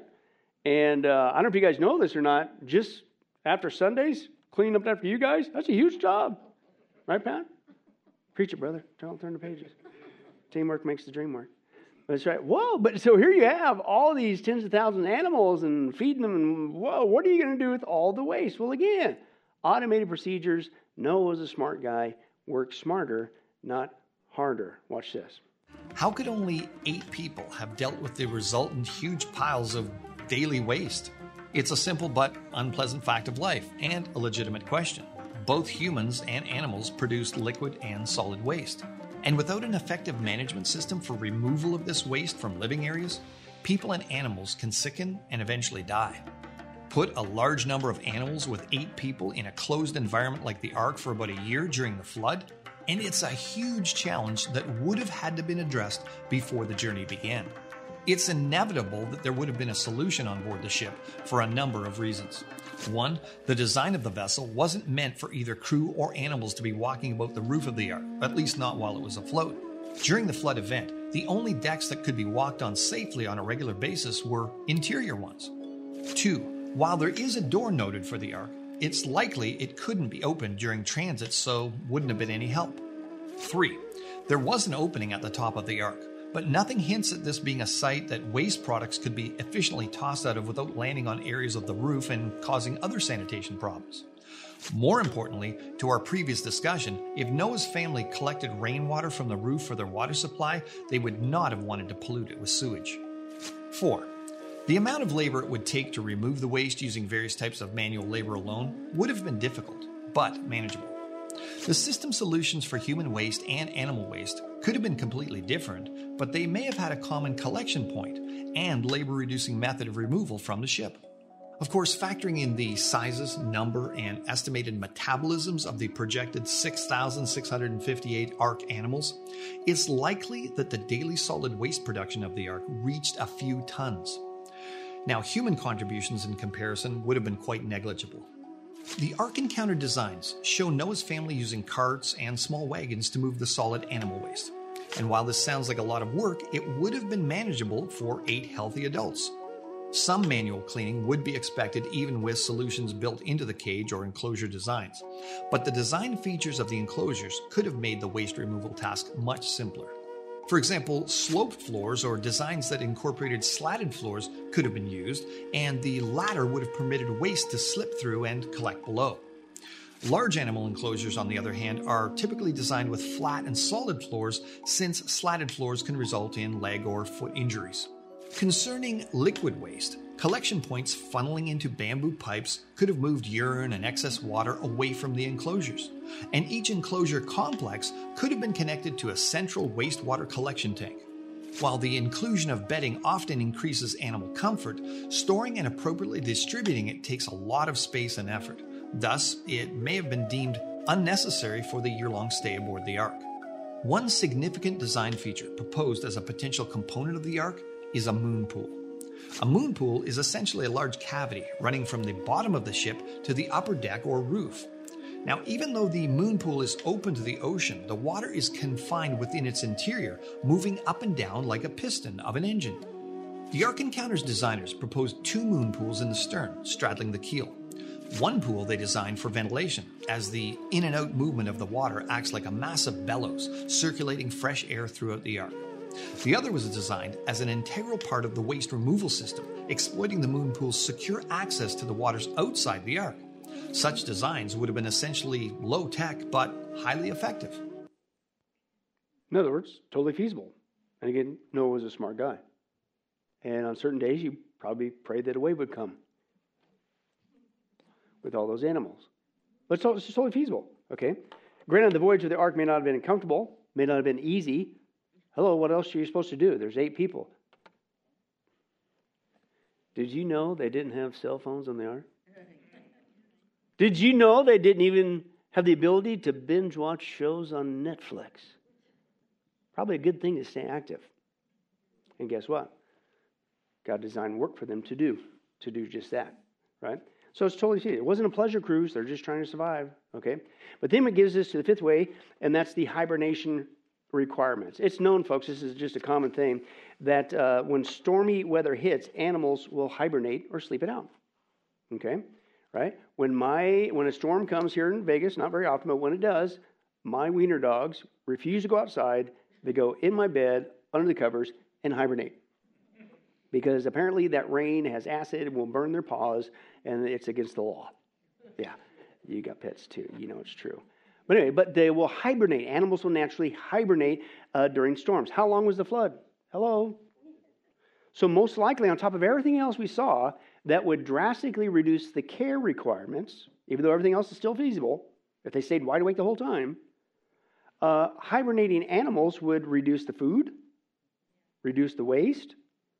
And uh, I don't know if you guys know this or not. Just after Sundays, cleaning up after you guys, that's a huge job. Right, Pat? Preach it, brother. Don't turn the pages. Teamwork makes the dream work. That's right. Whoa, but so here you have all these tens of thousands of animals and feeding them, and whoa, what are you going to do with all the waste? Well, again, automated procedures. Noah was a smart guy. Work smarter, not harder. Watch this. How could only eight people have dealt with the resultant huge piles of daily waste? It's a simple but unpleasant fact of life and a legitimate question. Both humans and animals produce liquid and solid waste. And without an effective management system for removal of this waste from living areas, people and animals can sicken and eventually die. Put a large number of animals with eight people in a closed environment like the ark for about a year during the flood, and it's a huge challenge that would have had to been addressed before the journey began. It's inevitable that there would have been a solution on board the ship for a number of reasons. One, the design of the vessel wasn't meant for either crew or animals to be walking about the roof of the ark, at least not while it was afloat. During the flood event, the only decks that could be walked on safely on a regular basis were interior ones. Two, while there is a door noted for the ark, it's likely it couldn't be opened during transit, so wouldn't have been any help. Three, there was an opening at the top of the ark, but nothing hints at this being a site that waste products could be efficiently tossed out of without landing on areas of the roof and causing other sanitation problems. More importantly, to our previous discussion, if Noah's family collected rainwater from the roof for their water supply, they would not have wanted to pollute it with sewage. Four, the amount of labor it would take to remove the waste using various types of manual labor alone would have been difficult, but manageable. The system solutions for human waste and animal waste could have been completely different, but they may have had a common collection point and labor-reducing method of removal from the ship. Of course, factoring in the sizes, number, and estimated metabolisms of the projected six thousand six hundred fifty-eight ark animals, it's likely that the daily solid waste production of the ark reached a few tons. Now, human contributions in comparison would have been quite negligible. The Ark Encounter designs show Noah's family using carts and small wagons to move the solid animal waste. And while this sounds like a lot of work, it would have been manageable for eight healthy adults. Some manual cleaning would be expected even with solutions built into the cage or enclosure designs, but the design features of the enclosures could have made the waste removal task much simpler. For example, sloped floors or designs that incorporated slatted floors could have been used, and the latter would have permitted waste to slip through and collect below. Large animal enclosures, on the other hand, are typically designed with flat and solid floors, since slatted floors can result in leg or foot injuries. Concerning liquid waste, collection points funneling into bamboo pipes could have moved urine and excess water away from the enclosures, and each enclosure complex could have been connected to a central wastewater collection tank. While the inclusion of bedding often increases animal comfort, storing and appropriately distributing it takes a lot of space and effort. Thus, it may have been deemed unnecessary for the year-long stay aboard the ark. One significant design feature proposed as a potential component of the ark is a moon pool. A moon pool is essentially a large cavity running from the bottom of the ship to the upper deck or roof. Now, even though the moon pool is open to the ocean, the water is confined within its interior, moving up and down like a piston of an engine. The Ark Encounter's designers proposed two moon pools in the stern, straddling the keel. One pool they designed for ventilation, as the in and out movement of the water acts like a massive bellows, circulating fresh air throughout the ark. The other was designed as an integral part of the waste removal system, exploiting the moon pool's secure access to the waters outside the ark. Such designs would have been essentially low-tech, but highly effective. In other words, totally feasible. And again, Noah was a smart guy. And on certain days, you probably prayed that a wave would come with all those animals. But it's, it's totally feasible, okay? Granted, the voyage of the ark may not have been comfortable, may not have been easy. Hello, what else are you supposed to do? There's eight people. Did you know they didn't have cell phones on the ark? Did you know they didn't even have the ability to binge watch shows on Netflix? Probably a good thing to stay active. And guess what? God designed work for them to do, to do just that, right? So it's totally easy. It wasn't a pleasure cruise. They're just trying to survive, okay? But then it gives us to the fifth way, and that's the hibernation requirements. It's known, folks, this is just a common thing, that uh, when stormy weather hits, animals will hibernate or sleep it out, okay? Right? When my when a storm comes here in Vegas, not very often, but when it does, my wiener dogs refuse to go outside. They go in my bed, under the covers, and hibernate. Because apparently that rain has acid and will burn their paws, and it's against the law. Yeah, you got pets too. You know it's true. But anyway, but they will hibernate. Animals will naturally hibernate uh, during storms. How long was the flood? Hello? So most likely, on top of everything else we saw, that would drastically reduce the care requirements, even though everything else is still feasible, if they stayed wide awake the whole time. Uh, hibernating animals would reduce the food, reduce the waste,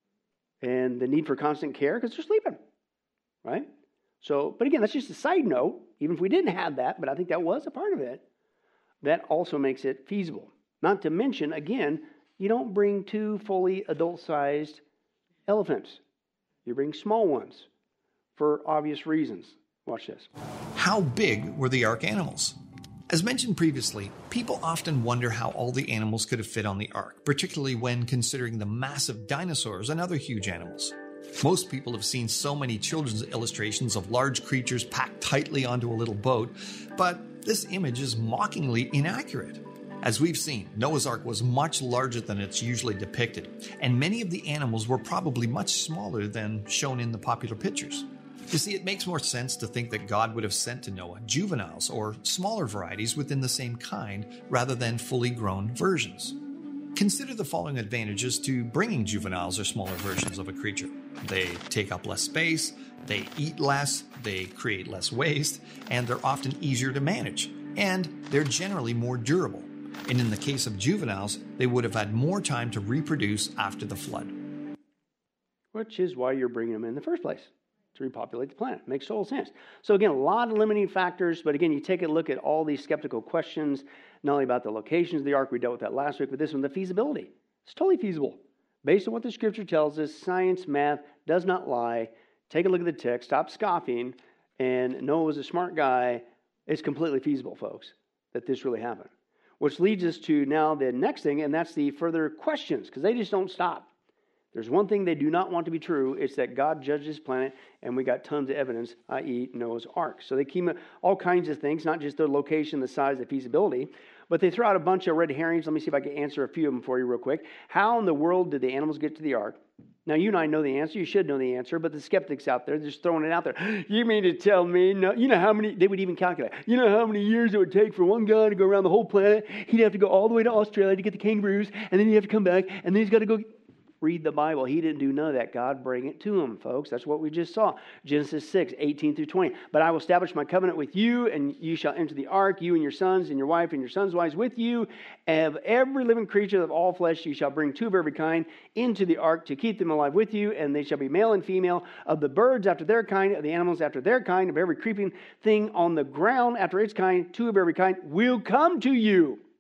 and the need for constant care because they're sleeping, right? So, but again, that's just a side note, even if we didn't have that, but I think that was a part of it. That also makes it feasible. Not to mention, again, you don't bring two fully adult-sized elephants. You bring small ones for obvious reasons. Watch this. How big were the ark animals? As mentioned previously, people often wonder how all the animals could have fit on the ark, particularly when considering the massive dinosaurs and other huge animals. Most people have seen so many children's illustrations of large creatures packed tightly onto a little boat, but this image is mockingly inaccurate. As we've seen, Noah's Ark was much larger than it's usually depicted, and many of the animals were probably much smaller than shown in the popular pictures. You see, it makes more sense to think that God would have sent to Noah juveniles or smaller varieties within the same kind rather than fully grown versions. Consider the following advantages to bringing juveniles or smaller versions of a creature. They take up less space, they eat less, they create less waste, and they're often easier to manage, and they're generally more durable. And in the case of juveniles, they would have had more time to reproduce after the flood. Which is why you're bringing them in the first place, to repopulate the planet. Makes total sense. So again, a lot of limiting factors, but again, you take a look at all these skeptical questions, not only about the locations of the ark, we dealt with that last week, but this one, the feasibility. It's totally feasible. Based on what the scripture tells us, science, math, does not lie. Take a look at the text, stop scoffing, and Noah was a smart guy. It's completely feasible, folks, that this really happened. Which leads us to now the next thing, and that's the further questions, because they just don't stop. There's one thing they do not want to be true. It's that God judged this planet, and we got tons of evidence, that is. Noah's Ark. So they keep all kinds of things, not just the location, the size, the feasibility, but they throw out a bunch of red herrings. Let me see if I can answer a few of them for you real quick. How in the world did the animals get to the ark? Now, you and I know the answer. You should know the answer, but the skeptics out there, they're just throwing it out there. You mean to tell me, no, you know how many, they would even calculate, you know how many years it would take for one guy to go around the whole planet? He'd have to go all the way to Australia to get the kangaroos, and then he'd have to come back, and then he's got to go read the Bible. He didn't do none of that. God bring it to him, folks. That's what we just saw. Genesis six, eighteen through twenty. But I will establish my covenant with you, and you shall enter the ark, you and your sons, and your wife, and your sons' wives with you. Of every living creature of all flesh, you shall bring two of every kind into the ark to keep them alive with you, and they shall be male and female. Of the birds after their kind, of the animals after their kind, of every creeping thing on the ground after its kind, two of every kind will come to you.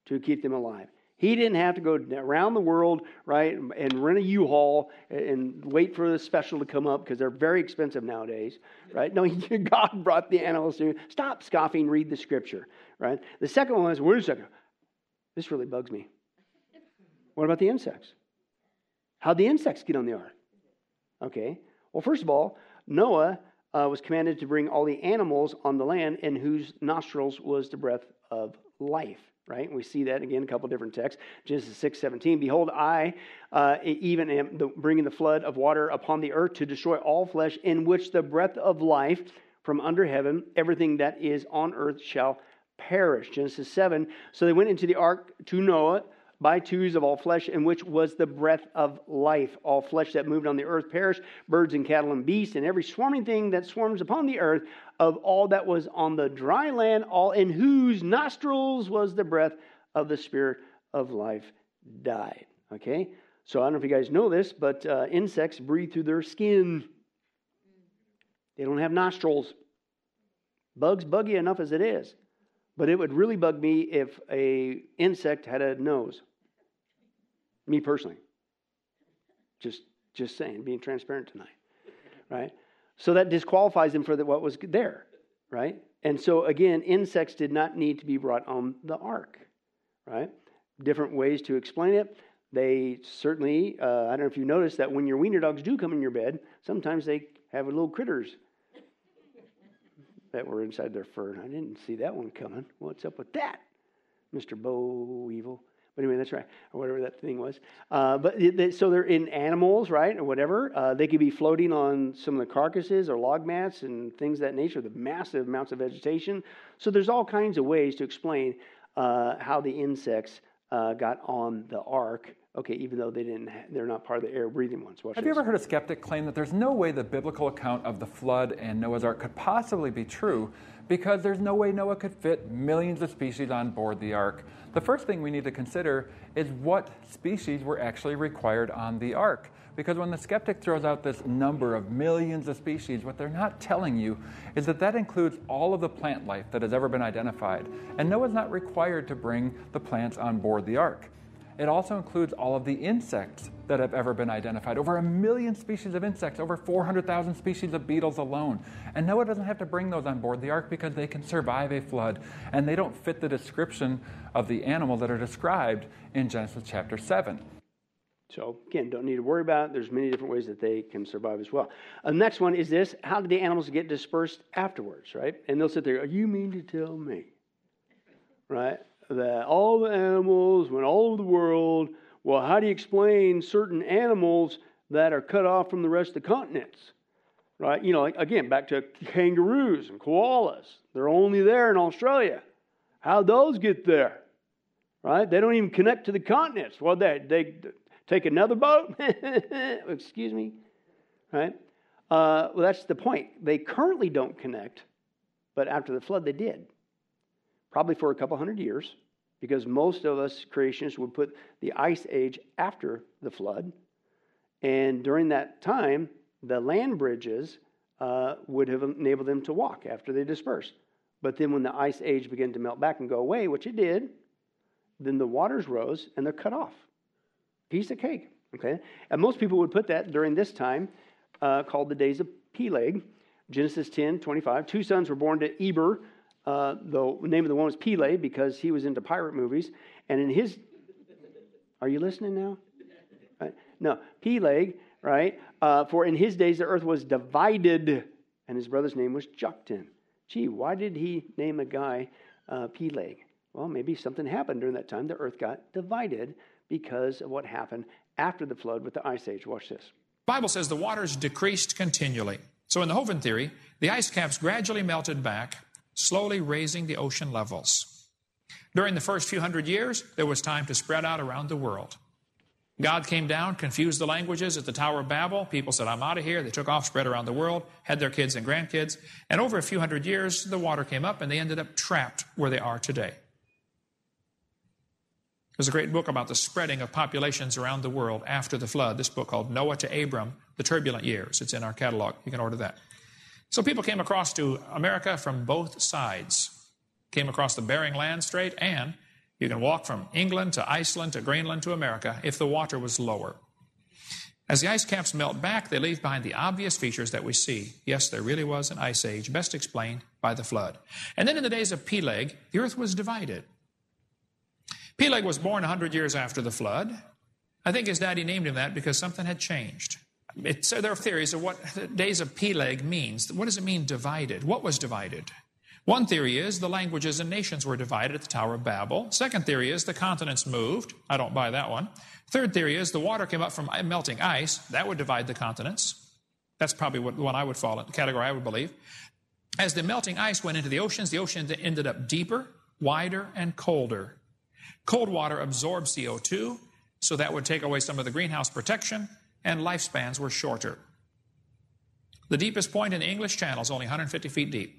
to keep them alive. He didn't have to go around the world, right, and rent a U-Haul and wait for the special to come up because they're very expensive nowadays, right? No, God brought the animals to you. Stop scoffing, read the Scripture, right? The second one is, wait a second. This really bugs me. What about the insects? How'd the insects get on the ark? Okay. Well, first of all, Noah uh, was commanded to bring all the animals on the land in whose nostrils was the breath of life. Right? We see that again in a couple different texts. Genesis six seventeen. Behold, I uh, even am the, bringing the flood of water upon the earth to destroy all flesh, in which the breath of life from under heaven, everything that is on earth shall perish. Genesis seven. So they went into the ark to Noah by twos of all flesh, in which was the breath of life. All flesh that moved on the earth perished, birds and cattle and beasts, and every swarming thing that swarms upon the earth, of all that was on the dry land, all in whose nostrils was the breath of the Spirit of life, died. Okay? So I don't know if you guys know this, but uh, insects breathe through their skin. They don't have nostrils. Bugs bug you enough as it is. But it would really bug me if a insect had a nose. Me personally. Just just saying, being transparent tonight. Right? So that disqualifies them for the, what was there. Right? And so again, insects did not need to be brought on the ark. Right? Different ways to explain it. They certainly, uh, I don't know if you noticed that when your wiener dogs do come in your bed, sometimes they have little critters that were inside their fur. I didn't see that one coming. What's up with that, Mister Bo Evil? But anyway, that's right, or whatever that thing was. Uh, but they, so they're in animals, right, or whatever. Uh, they could be floating on some of the carcasses or log mats and things of that nature, the massive amounts of vegetation. So there's all kinds of ways to explain uh, how the insects uh, got on the ark. Okay, even though they didn't, ha- they're not part of the air-breathing ones. Watch Have this. you ever heard a skeptic claim that there's no way the biblical account of the flood and Noah's Ark could possibly be true because there's no way Noah could fit millions of species on board the ark? The first thing we need to consider is what species were actually required on the ark. Because when the skeptic throws out this number of millions of species, what they're not telling you is that that includes all of the plant life that has ever been identified. And Noah's not required to bring the plants on board the ark. It also includes all of the insects that have ever been identified. Over a million species of insects, over four hundred thousand species of beetles alone. And Noah doesn't have to bring those on board the ark because they can survive a flood. And they don't fit the description of the animals that are described in Genesis chapter seven. So, again, don't need to worry about it. There's many different ways that they can survive as well. Uh, the next one is this. How did the animals get dispersed afterwards, right? And they'll sit there, you mean to tell me, right, that all the animals went all over the world. Well, how do you explain certain animals that are cut off from the rest of the continents? Right? You know, like, again, back to kangaroos and koalas. They're only there in Australia. How'd those get there? Right? They don't even connect to the continents. Well, they, they take another boat? Excuse me? Right? Uh, well, that's the point. They currently don't connect, but after the flood, they did. Probably for a couple hundred years, because most of us creationists would put the ice age after the flood. And during that time, the land bridges uh, would have enabled them to walk after they dispersed. But then when the ice age began to melt back and go away, which it did, then the waters rose and they're cut off. Piece of cake. Okay, and most people would put that during this time uh, called the days of Peleg. Genesis ten twenty-five. Two sons were born to Eber. Uh, the name of the one was Peleg because he was into pirate movies. And in his... Are you listening now? Right? No, Peleg, right? Uh, for in his days the earth was divided, and his brother's name was Joktan. Gee, why did he name a guy uh, Peleg? Well, maybe something happened during that time. The earth got divided because of what happened after the flood with the ice age. Watch this. The Bible says the waters decreased continually. So in the Hovind theory, the ice caps gradually melted back, slowly raising the ocean levels. During the first few hundred years, there was time to spread out around the world. God came down, confused the languages at the Tower of Babel. People said, I'm out of here. They took off, spread around the world, had their kids and grandkids. And over a few hundred years, the water came up and they ended up trapped where they are today. There's a great book about the spreading of populations around the world after the flood. This book called Noah to Abram, The Turbulent Years. It's in our catalog. You can order that. So people came across to America from both sides. Came across the Bering Land Strait and You can walk from England to Iceland to Greenland to America if the water was lower. As the ice caps melt back, they leave behind the obvious features that we see. Yes, there really was an ice age, best explained by the flood. And then in the days of Peleg, the earth was divided. Peleg was born one hundred years after the flood. I think his daddy named him that because something had changed. It's, there are theories of what the days of Peleg means. What does it mean divided? What was divided? One theory is the languages and nations were divided at the Tower of Babel. Second theory is the continents moved. I don't buy that one. Third theory is the water came up from melting ice. That would divide the continents. That's probably what, the one I would fall in, the category I would believe. As the melting ice went into the oceans, the ocean ended up deeper, wider, and colder. Cold water absorbed C O two, so that would take away some of the greenhouse protection, and lifespans were shorter. The deepest point in the English Channel is only one hundred fifty feet deep.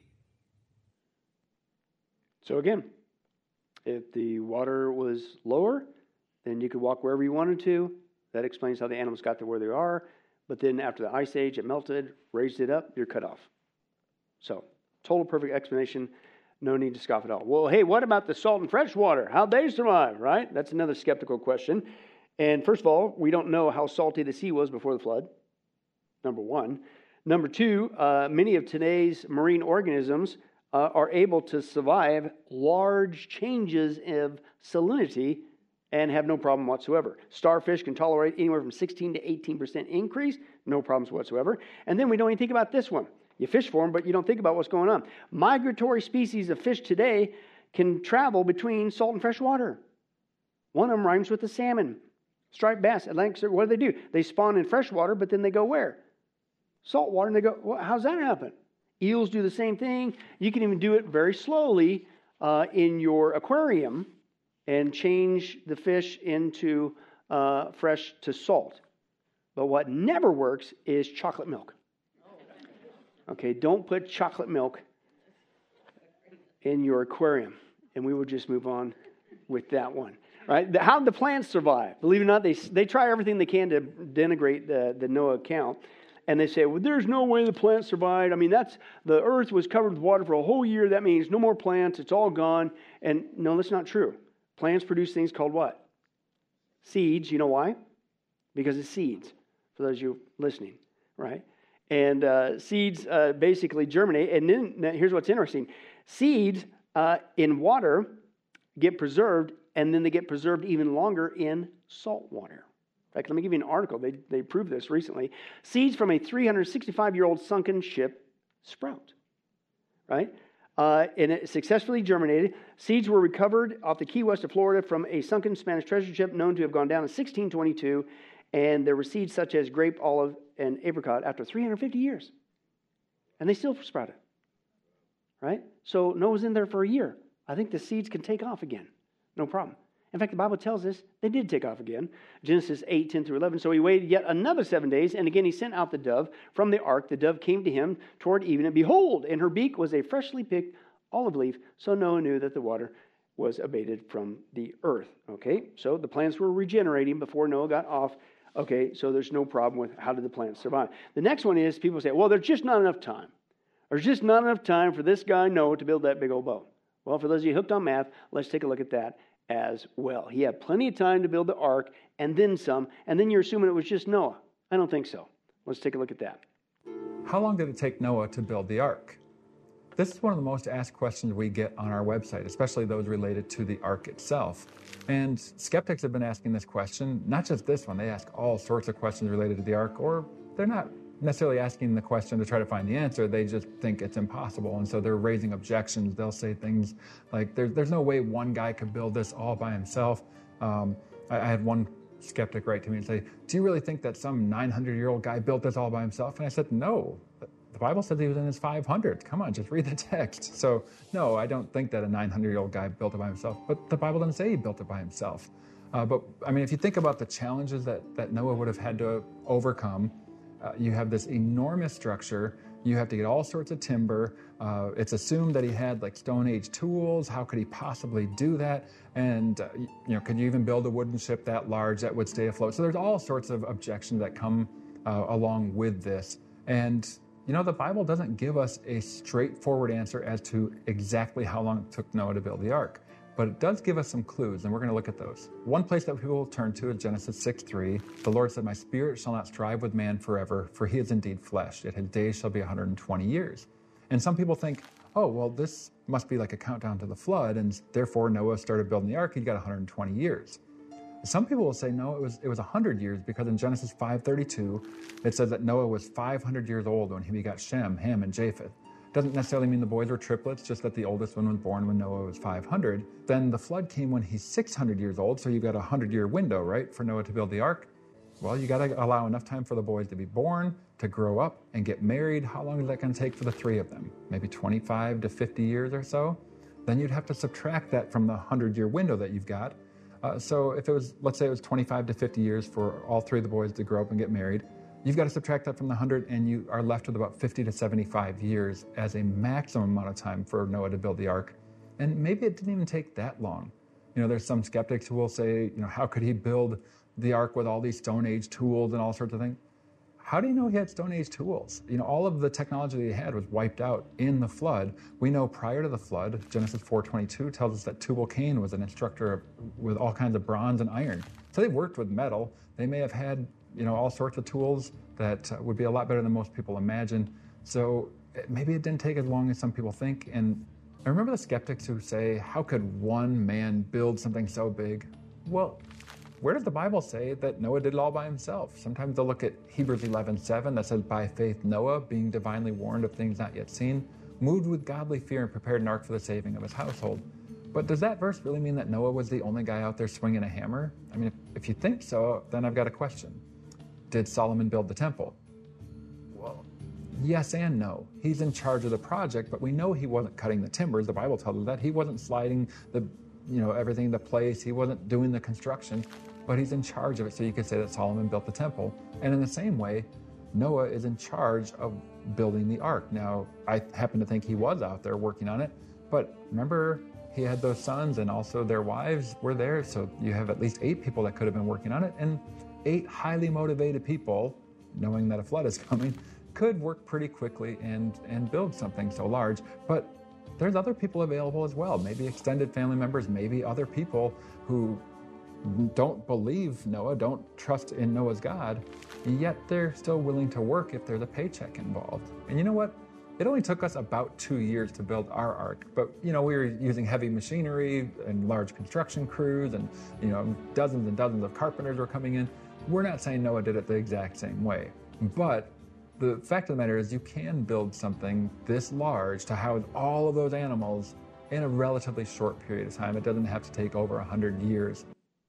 So again, if the water was lower, then you could walk wherever you wanted to. That explains how the animals got to where they are. But then after the ice age, it melted, raised it up, you're cut off. So, total perfect explanation. No need to scoff at all. Well, hey, what about the salt and fresh water? How'd they survive, right? That's another skeptical question. And first of all, we don't know how salty the sea was before the flood, number one. Number two, uh, many of today's marine organisms uh, are able to survive large changes of salinity and have no problem whatsoever. Starfish can tolerate anywhere from sixteen to eighteen percent increase, no problems whatsoever. And then we don't even think about this one. You fish for them, but you don't think about what's going on. Migratory species of fish today can travel between salt and fresh water. One of them rhymes with the salmon. Striped bass, Atlantic, what do they do? They spawn in fresh water, but then they go where? Salt water, and they go, well, how's that happen? Eels do the same thing. You can even do it very slowly uh, in your aquarium and change the fish into uh, fresh to salt. But what never works is chocolate milk. Okay, don't put chocolate milk in your aquarium. And we will just move on with that one. Right? How did the plants survive? Believe it or not, they they try everything they can to denigrate the, the Noah account. And they say, well, there's no way the plants survived. I mean, that's the earth was covered with water for a whole year. That means no more plants. It's all gone. And no, that's not true. Plants produce things called what? Seeds. You know why? Because it's seeds, for those of you listening, right? And uh, seeds uh, basically germinate. And then now, here's what's interesting. Seeds uh, in water get preserved, and then they get preserved even longer in salt water. In fact, let me give you an article. They, they proved this recently. Seeds from a three hundred sixty-five-year-old sunken ship sprout, right? Uh, and it successfully germinated. Seeds were recovered off the Key West of Florida from a sunken Spanish treasure ship known to have gone down in sixteen twenty-two. And there were seeds such as grape, olive, and apricot after three hundred fifty years. And they still sprouted, right? So Noah's in there for a year. I think the seeds can take off again. No problem. In fact, the Bible tells us they did take off again. Genesis eight, ten through eleven. So he waited yet another seven days, and again he sent out the dove from the ark. The dove came to him toward evening, and behold, in her beak was a freshly picked olive leaf. So Noah knew that the water was abated from the earth. Okay, so the plants were regenerating before Noah got off. Okay, so there's no problem with how did the plants survive. The next one is people say, well, there's just not enough time. There's just not enough time for this guy Noah to build that big old boat. Well, for those of you hooked on math, let's take a look at that as well. He had plenty of time to build the ark and then some, and then you're assuming it was just Noah. I don't think so. Let's take a look at that. How long did it take Noah to build the ark? This is one of the most asked questions we get on our website, especially those related to the ark itself. And skeptics have been asking this question, not just this one, they ask all sorts of questions related to the ark, or they're not necessarily asking the question to try to find the answer, they just think it's impossible, and so they're raising objections. They'll say things like, there, there's no way one guy could build this all by himself. Um, I, I had one skeptic write to me and say, do you really think that some nine hundred year old guy built this all by himself? And I said, no. The Bible says he was in his five hundreds. Come on, just read the text. So, no, I don't think that a nine hundred year old guy built it by himself, but the Bible doesn't say he built it by himself. Uh, but, I mean, if you think about the challenges that, that Noah would have had to overcome, uh, you have this enormous structure, you have to get all sorts of timber, uh, it's assumed that he had like Stone Age tools, how could he possibly do that? And, uh, you know, could you even build a wooden ship that large that would stay afloat? So there's all sorts of objections that come uh, along with this. And you know, the Bible doesn't give us a straightforward answer as to exactly how long it took Noah to build the ark. but it does give us some clues, and we're going to look at those. One place that people will turn to is Genesis six three. The Lord said, "My spirit shall not strive with man forever, for he is indeed flesh, yet his days shall be one hundred twenty years." And some people think, oh, well, this must be like a countdown to the flood, and therefore Noah started building the ark, he got one hundred twenty years. Some people will say, no, it was it was one hundred years, because in Genesis five thirty-two, it says that Noah was five hundred years old when he begot Shem, Ham, and Japheth. Doesn't necessarily mean the boys were triplets, just that the oldest one was born when Noah was five hundred. Then the flood came when he's six hundred years old, so you've got a hundred-year window, right, for Noah to build the ark. Well, you got to allow enough time for the boys to be born, to grow up, and get married. How long is that going to take for the three of them? Maybe twenty-five to fifty years or so? Then you'd have to subtract that from the hundred-year window that you've got. Uh, so if it was, let's say it was twenty-five to fifty years for all three of the boys to grow up and get married, you've got to subtract that from the one hundred, and you are left with about fifty to seventy-five years as a maximum amount of time for Noah to build the ark. And maybe it didn't even take that long. You know, there's some skeptics who will say, you know, how could he build the ark with all these Stone Age tools and all sorts of things? How do you know he had Stone Age tools? You know, all of the technology that he had was wiped out in the flood. We know prior to the flood, Genesis four twenty-two tells us that Tubal-Cain was an instructor with all kinds of bronze and iron. So they worked with metal. They may have had, you know, all sorts of tools that uh, would be a lot better than most people imagine. So maybe it didn't take as long as some people think. And I remember the skeptics who say, how could one man build something so big? Well, where does the Bible say that Noah did it all by himself? Sometimes they'll look at Hebrews eleven seven that says, by faith Noah, being divinely warned of things not yet seen, moved with godly fear and prepared an ark for the saving of his household. But does that verse really mean that Noah was the only guy out there swinging a hammer? I mean, if, if you think so, then I've got a question. Did Solomon build the temple? Well, yes and no. He's in charge of the project, but we know he wasn't cutting the timbers. The Bible tells us that. He wasn't sliding the, you know, everything into place. He wasn't doing the construction, but he's in charge of it. So you could say that Solomon built the temple. And in the same way, Noah is in charge of building the ark. Now, I happen to think he was out there working on it, but remember, he had those sons and also their wives were there. So you have at least eight people that could have been working on it. And eight highly motivated people, knowing that a flood is coming, could work pretty quickly and, and build something so large. But there's other people available as well, maybe extended family members, maybe other people who don't believe Noah, don't trust in Noah's God, yet they're still willing to work if there's a paycheck involved. And you know what? It only took us about two years to build our ark, but you know, we were using heavy machinery and large construction crews, and you know, dozens and dozens of carpenters were coming in. We're not saying Noah did it the exact same way, but the fact of the matter is you can build something this large to house all of those animals in a relatively short period of time. It doesn't have to take over one hundred years.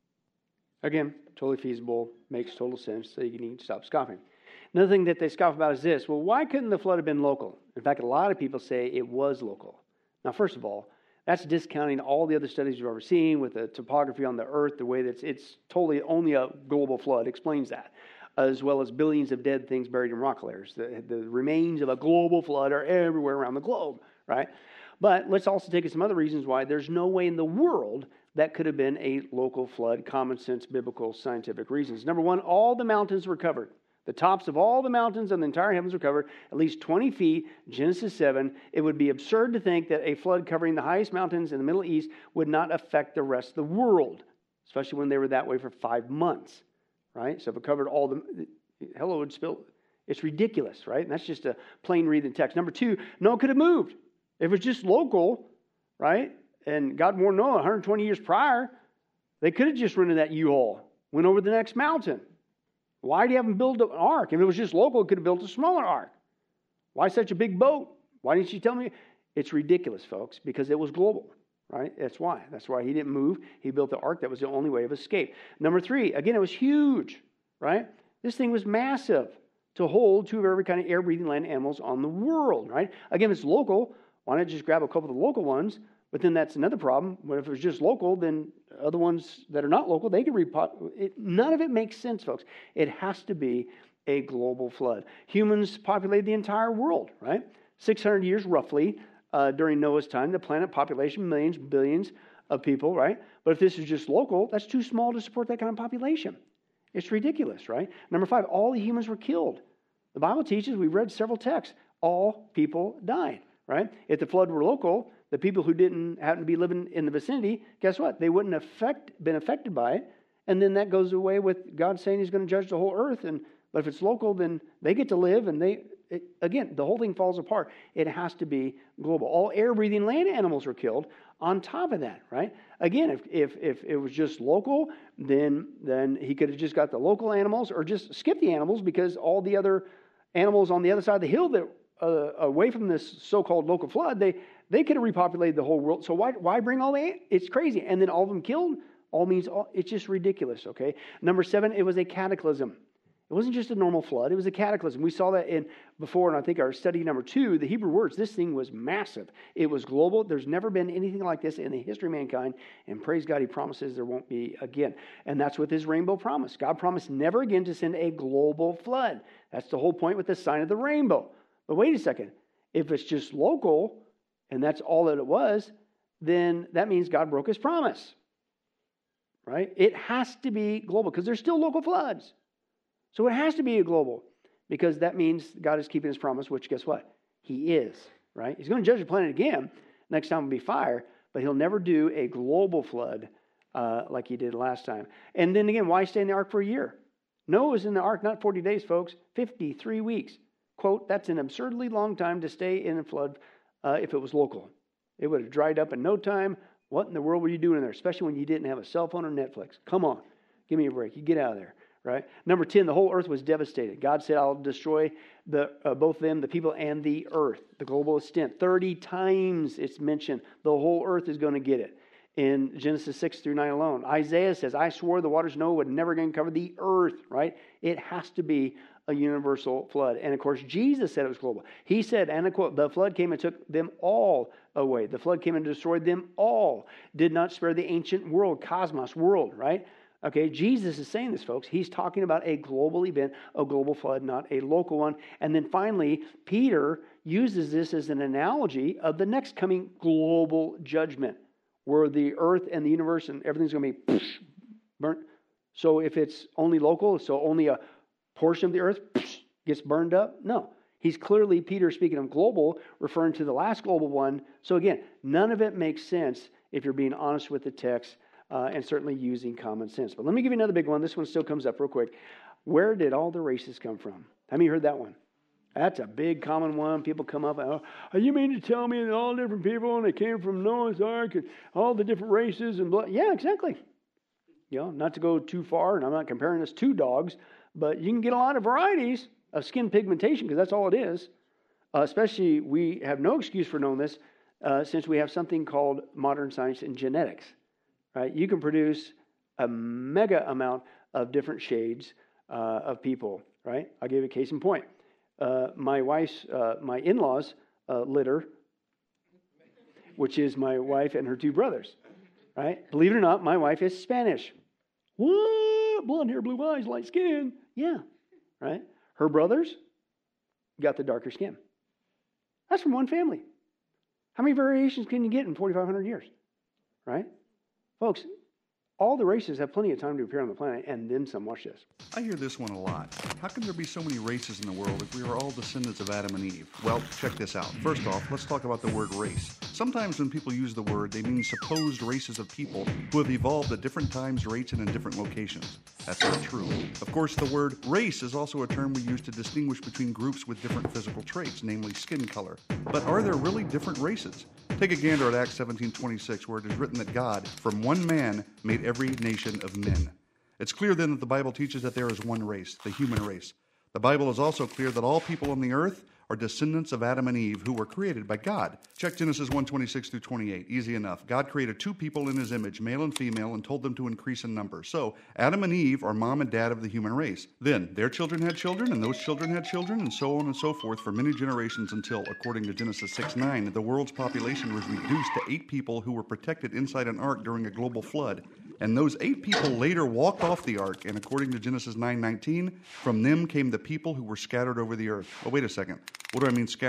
Again, totally feasible, makes total sense, so you need to stop scoffing. Another thing that they scoff about is this. Well, why couldn't the flood have been local? In fact, a lot of people say it was local. Now, first of all, that's discounting all the other studies you've ever seen with the topography on the earth, the way that it's, it's totally only a global flood explains that, as well as billions of dead things buried in rock layers. The, the remains of a global flood are everywhere around the globe, right? But let's also take some other reasons why there's no way in the world that could have been a local flood, common sense, biblical, scientific reasons. Number one, all the mountains were covered. The tops of all the mountains and the entire heavens were covered, at least twenty feet, Genesis seven. It would be absurd to think that a flood covering the highest mountains in the Middle East would not affect the rest of the world, especially when they were that way for five months, right? So if it covered all the, hello, it would spill. It's ridiculous, right? And that's just a plain reading text. Number two, Noah could have moved. If it was just local, right, and God warned Noah one hundred twenty years prior, they could have just rented that U-Haul, went over the next mountain. Why do you have them build an ark? If it was just local, it could have built a smaller ark. Why such a big boat? Why didn't you tell me? It's ridiculous, folks, because it was global, right? That's why. That's why he didn't move. He built the ark. That was the only way of escape. Number three, again, it was huge, right? This thing was massive to hold two of every kind of air-breathing land animals on the world, right? Again, it's local. Why not just grab a couple of the local ones? But then that's another problem. What if it was just local, then other ones that are not local, they can repopulate. None of it makes sense, folks. It has to be a global flood. Humans populated the entire world, right? six hundred years roughly uh, during Noah's time. The planet population, millions, billions of people, right? But if this is just local, that's too small to support that kind of population. It's ridiculous, right? Number five, all the humans were killed. The Bible teaches, we've read several texts, all people died, right? If the flood were local, the people who didn't happen to be living in the vicinity, guess what? They wouldn't affect been affected by it. And then that goes away with God saying he's going to judge the whole earth. And but if it's local, then they get to live, and they it, again, the whole thing falls apart. It has to be global. All air-breathing land animals were killed on top of that, right? Again, if if if it was just local, then then he could have just got the local animals, or just skip the animals, because all the other animals on the other side of the hill that uh, away from this so-called local flood, they they could have repopulated the whole world. So why why bring all the? It's crazy, and then all of them killed. All means all. It's just ridiculous. Okay. Number seven, it was a cataclysm. It wasn't just a normal flood. It was a cataclysm. We saw that in before, and I think our study number two, the Hebrew words. This thing was massive. It was global. There's never been anything like this in the history of mankind, and praise God, he promises there won't be again. And that's with his rainbow promise. God promised never again to send a global flood. That's the whole point with the sign of the rainbow. But wait a second. If it's just local, and that's all that it was, then that means God broke his promise. Right? It has to be global, because there's still local floods. So it has to be a global, because that means God is keeping his promise, which guess what? He is, right? He's going to judge the planet again. Next time will be fire, but he'll never do a global flood uh, like he did last time. And then again, why stay in the ark for a year? Noah was in the ark not forty days, folks, fifty-three weeks. Quote, that's an absurdly long time to stay in a flood uh, if it was local. It would have dried up in no time. What in the world were you doing in there, especially when you didn't have a cell phone or Netflix? Come on, give me a break. You get out of there, right? Number ten, the whole earth was devastated. God said, I'll destroy the uh, both them, the people, and the earth, the global extent. thirty times it's mentioned the whole earth is going to get it in Genesis six through nine alone. Isaiah says, I swore the waters Noah would never again cover the earth, right? It has to be a universal flood. And of course, Jesus said it was global. He said, and I quote, the flood came and took them all away. The flood came and destroyed them all. Did not spare the ancient world, cosmos, world, right? Okay, Jesus is saying this, folks. He's talking about a global event, a global flood, not a local one. And then finally, Peter uses this as an analogy of the next coming global judgment, where the earth and the universe and everything's going to be burnt. So if it's only local, so only a portion of the earth gets burned up? No. He's clearly, Peter speaking of global, referring to the last global one. So again, none of it makes sense if you're being honest with the text uh, and certainly using common sense. But let me give you another big one. This one still comes up real quick. Where did all the races come from? How many heard that one? That's a big common one. People come up and, oh, you mean to tell me that all different people, and they came from Noah's Ark, and all the different races and blah. Yeah, exactly. You know, not to go too far, and I'm not comparing this to dogs, but you can get a lot of varieties of skin pigmentation, because that's all it is. Uh, especially, we have no excuse for knowing this uh, since we have something called modern science and genetics. Right? You can produce a mega amount of different shades uh, of people. Right? I'll give you a case in point. Uh, my wife's, uh, my in-laws uh, litter, which is my wife and her two brothers. Right? Believe it or not, my wife is Spanish. What? Blonde hair, blue eyes, light skin. Yeah. Right? Her brothers got the darker skin. That's from one family. How many variations can you get in forty-five hundred years? Right? Folks, all the races have plenty of time to appear on the planet, and then some. Watch this. I hear this one a lot. How can there be so many races in the world if we are all descendants of Adam and Eve? Well, check this out. First off, let's talk about the word race. Sometimes when people use the word, they mean supposed races of people who have evolved at different times, rates, and in different locations. That's not true. Of course, the word race is also a term we use to distinguish between groups with different physical traits, namely skin color. But are there really different races? Take a gander at Acts seventeen twenty-six, where it is written that God, from one man, made every nation of men. It's clear then that the Bible teaches that there is one race, the human race. The Bible is also clear that all people on the earth are descendants of Adam and Eve who were created by God. Check Genesis one twenty-six through twenty-eight. Easy enough. God created two people in his image, male and female, and told them to increase in number. So, Adam and Eve are mom and dad of the human race. Then, their children had children, and those children had children, and so on and so forth for many generations until, according to Genesis six nine, the world's population was reduced to eight people who were protected inside an ark during a global flood. And those eight people later walked off the ark, and according to Genesis nine nineteen, from them came the people who were scattered over the earth. Oh, wait a second. What do I mean scattered? Well,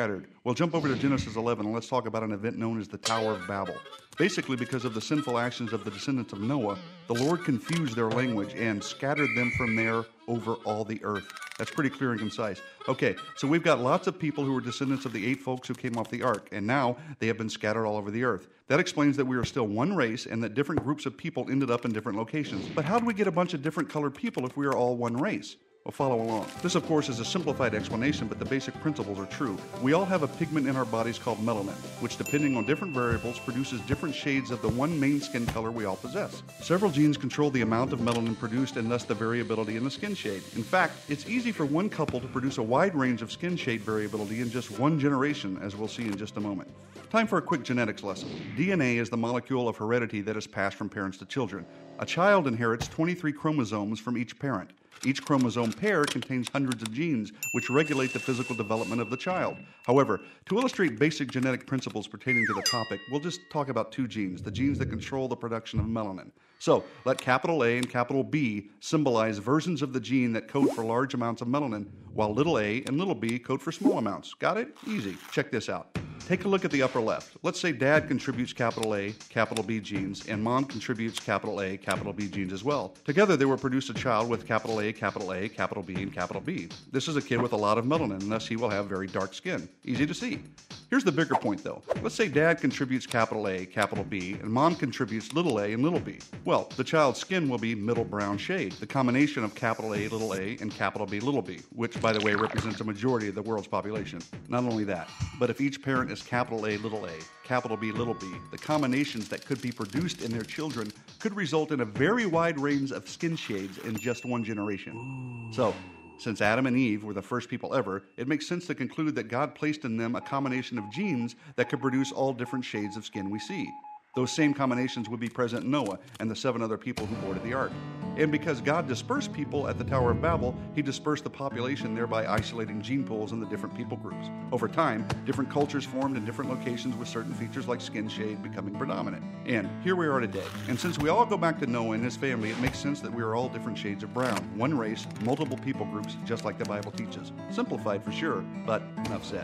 Well, jump over to Genesis eleven and let's talk about an event known as the Tower of Babel. Basically, because of the sinful actions of the descendants of Noah, the Lord confused their language and scattered them from there over all the earth. That's pretty clear and concise. Okay, so we've got lots of people who were descendants of the eight folks who came off the ark, and now they have been scattered all over the earth. That explains that we are still one race and that different groups of people ended up in different locations. But how do we get a bunch of different colored people if we are all one race? Well, follow along. This, of course, is a simplified explanation, but the basic principles are true. We all have a pigment in our bodies called melanin, which, depending on different variables, produces different shades of the one main skin color we all possess. Several genes control the amount of melanin produced and thus the variability in the skin shade. In fact, it's easy for one couple to produce a wide range of skin shade variability in just one generation, as we'll see in just a moment. Time for a quick genetics lesson. D N A is the molecule of heredity that is passed from parents to children. A child inherits twenty-three chromosomes from each parent. Each chromosome pair contains hundreds of genes, which regulate the physical development of the child. However, to illustrate basic genetic principles pertaining to the topic, we'll just talk about two genes, the genes that control the production of melanin. So, let capital A and capital B symbolize versions of the gene that code for large amounts of melanin, while little a and little b code for small amounts. Got it? Easy. Check this out. Take a look at the upper left. Let's say Dad contributes capital A, capital B genes, and Mom contributes capital A, capital B genes as well. Together, they will produce a child with capital A, capital A, capital B, and capital B. This is a kid with a lot of melanin, and thus he will have very dark skin. Easy to see. Here's the bigger point, though. Let's say Dad contributes capital A, capital B, and Mom contributes little a and little b. Well, the child's skin will be middle brown shade, the combination of capital A, little a, and capital B, little b, which, by the way, represents a majority of the world's population. Not only that, but if each parent is capital A, little a, capital B, little b, the combinations that could be produced in their children could result in a very wide range of skin shades in just one generation. Ooh. So, since Adam and Eve were the first people ever, it makes sense to conclude that God placed in them a combination of genes that could produce all different shades of skin we see. Those same combinations would be present in Noah and the seven other people who boarded the ark. And because God dispersed people at the Tower of Babel, he dispersed the population, thereby isolating gene pools in the different people groups. Over time, different cultures formed in different locations with certain features like skin shade becoming predominant. And here we are today. And since we all go back to Noah and his family, it makes sense that we are all different shades of brown. One race, multiple people groups, just like the Bible teaches. Simplified for sure, but enough said.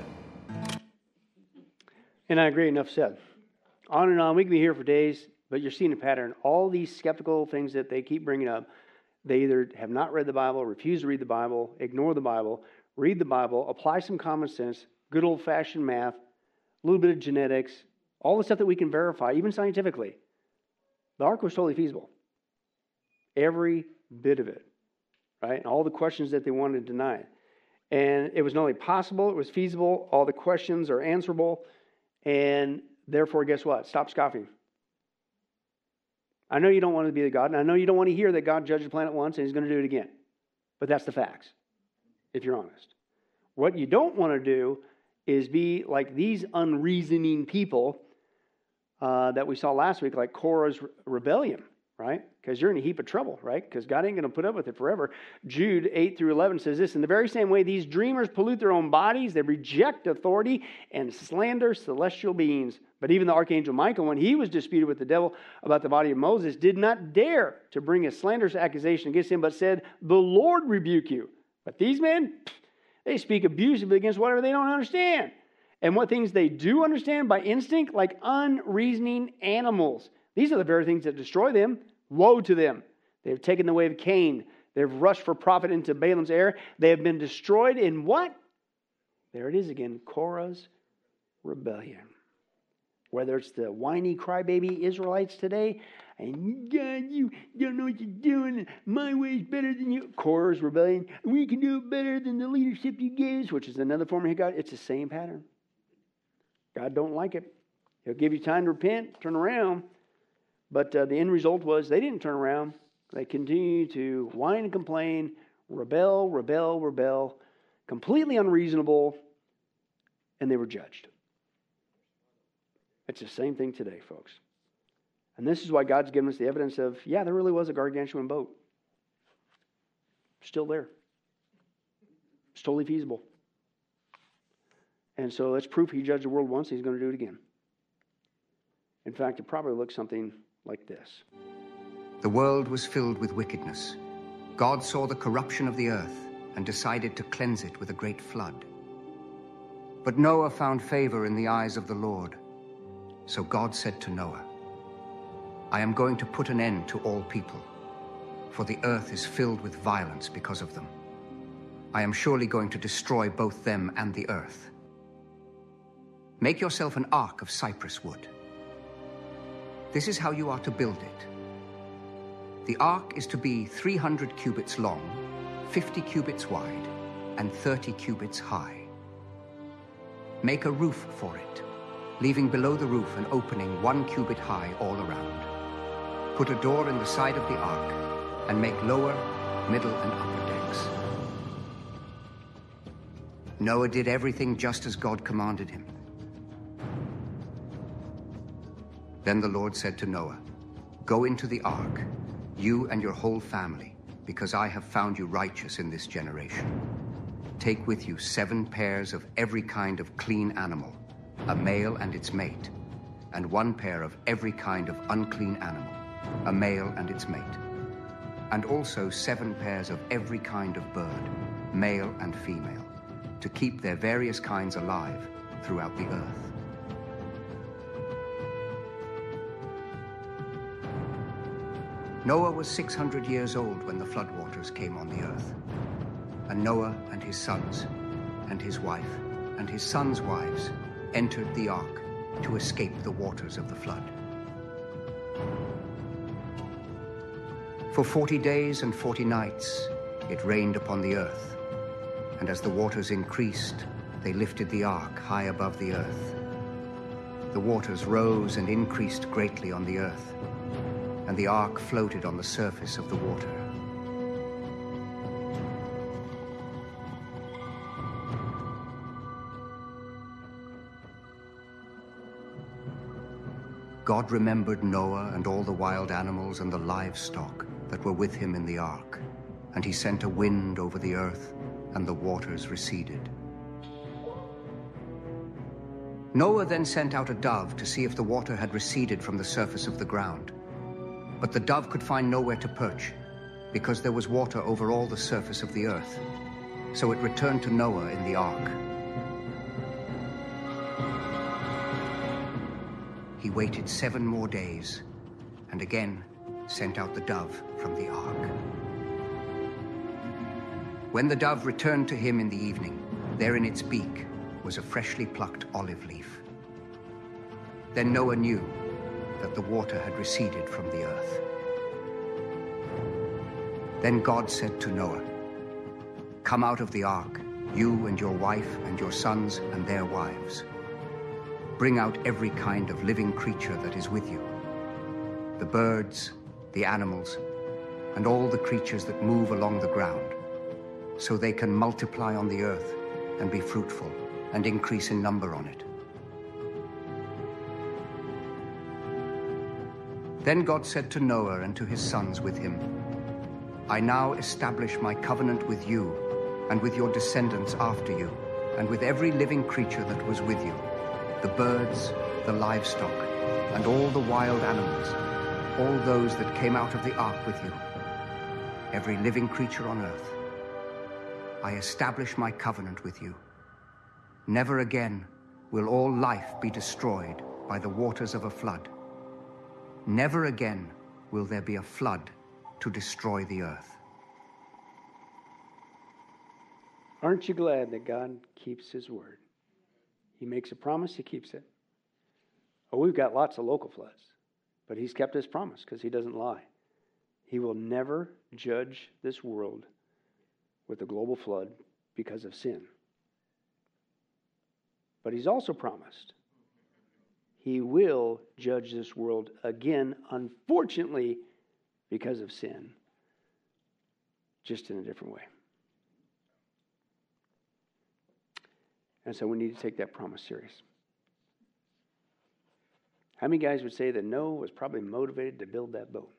And I agree, enough said. On and on, we can be here for days, but you're seeing a pattern. All these skeptical things that they keep bringing up, they either have not read the Bible, refuse to read the Bible, ignore the Bible, read the Bible, apply some common sense, good old-fashioned math, a little bit of genetics, all the stuff that we can verify, even scientifically. The ark was totally feasible. Every bit of it, right? And all the questions that they wanted to deny. And it was not only possible, it was feasible. All the questions are answerable. And therefore, guess what? Stop scoffing. I know you don't want to be the God, and I know you don't want to hear that God judged the planet once and he's going to do it again. But that's the facts, if you're honest. What you don't want to do is be like these unreasoning people uh, that we saw last week, like Korah's rebellion, right? Because you're in a heap of trouble, right? Because God ain't going to put up with it forever. Jude eight through eleven says this, in the very same way, these dreamers pollute their own bodies, they reject authority and slander celestial beings. But even the archangel Michael, when he was disputed with the devil about the body of Moses, did not dare to bring a slanderous accusation against him, but said, the Lord rebuke you. But these men, they speak abusively against whatever they don't understand. And what things they do understand by instinct, like unreasoning animals. These are the very things that destroy them. Woe to them. They have taken the way of Cain. They have rushed for profit into Balaam's error. They have been destroyed in what? There it is again, Korah's rebellion. Whether it's the whiny crybaby Israelites today, and God, you don't know what you're doing, my way is better than you. Korah's rebellion, we can do it better than the leadership you gave us, which is another form of God. It's the same pattern. God don't like it. He'll give you time to repent, turn around. But uh, the end result was they didn't turn around. They continued to whine and complain, rebel, rebel, rebel, completely unreasonable, and they were judged. It's the same thing today, folks. And this is why God's given us the evidence of, yeah, there really was a gargantuan boat. Still there. It's totally feasible. And so that's proof he judged the world once, he's going to do it again. In fact, it probably looks something like this. The world was filled with wickedness. God saw the corruption of the earth and decided to cleanse it with a great flood. But Noah found favor in the eyes of the Lord. So God said to Noah, I am going to put an end to all people, for the earth is filled with violence because of them. I am surely going to destroy both them and the earth. Make yourself an ark of cypress wood. This is how you are to build it. The ark is to be three hundred cubits long, fifty cubits wide, and thirty cubits high. Make a roof for it, leaving below the roof an opening one cubit high all around. Put a door in the side of the ark, and make lower, middle, and upper decks. Noah did everything just as God commanded him. Then the Lord said to Noah, Go into the ark, you and your whole family, because I have found you righteous in this generation. Take with you seven pairs of every kind of clean animal, a male and its mate, and one pair of every kind of unclean animal, a male and its mate, and also seven pairs of every kind of bird, male and female, to keep their various kinds alive throughout the earth. Noah was six hundred years old when the floodwaters came on the earth. And Noah and his sons, and his wife, and his sons' wives entered the ark to escape the waters of the flood. For forty days and forty nights it rained upon the earth, and as the waters increased, they lifted the ark high above the earth. The waters rose and increased greatly on the earth, and the ark floated on the surface of the water. God remembered Noah and all the wild animals and the livestock that were with him in the ark, and he sent a wind over the earth, and the waters receded. Noah then sent out a dove to see if the water had receded from the surface of the ground. But the dove could find nowhere to perch, because there was water over all the surface of the earth. So it returned to Noah in the ark. He waited seven more days, and again sent out the dove from the ark. When the dove returned to him in the evening, there in its beak was a freshly plucked olive leaf. Then Noah knew that the water had receded from the earth. Then God said to Noah, Come out of the ark, you and your wife and your sons and their wives. Bring out every kind of living creature that is with you, the birds, the animals, and all the creatures that move along the ground, so they can multiply on the earth and be fruitful and increase in number on it. Then God said to Noah and to his sons with him, I now establish my covenant with you and with your descendants after you, and with every living creature that was with you, the birds, the livestock, and all the wild animals, all those that came out of the ark with you, every living creature on earth. I establish my covenant with you. Never again will all life be destroyed by the waters of a flood. Never again will there be a flood to destroy the earth. Aren't you glad that God keeps his word? He makes a promise, he keeps it. Oh, we've got lots of local floods, but he's kept his promise because he doesn't lie. He will never judge this world with a global flood because of sin. But he's also promised he will judge this world again, unfortunately, because of sin, just in a different way. And so we need to take that promise serious. How many guys would say that Noah was probably motivated to build that boat?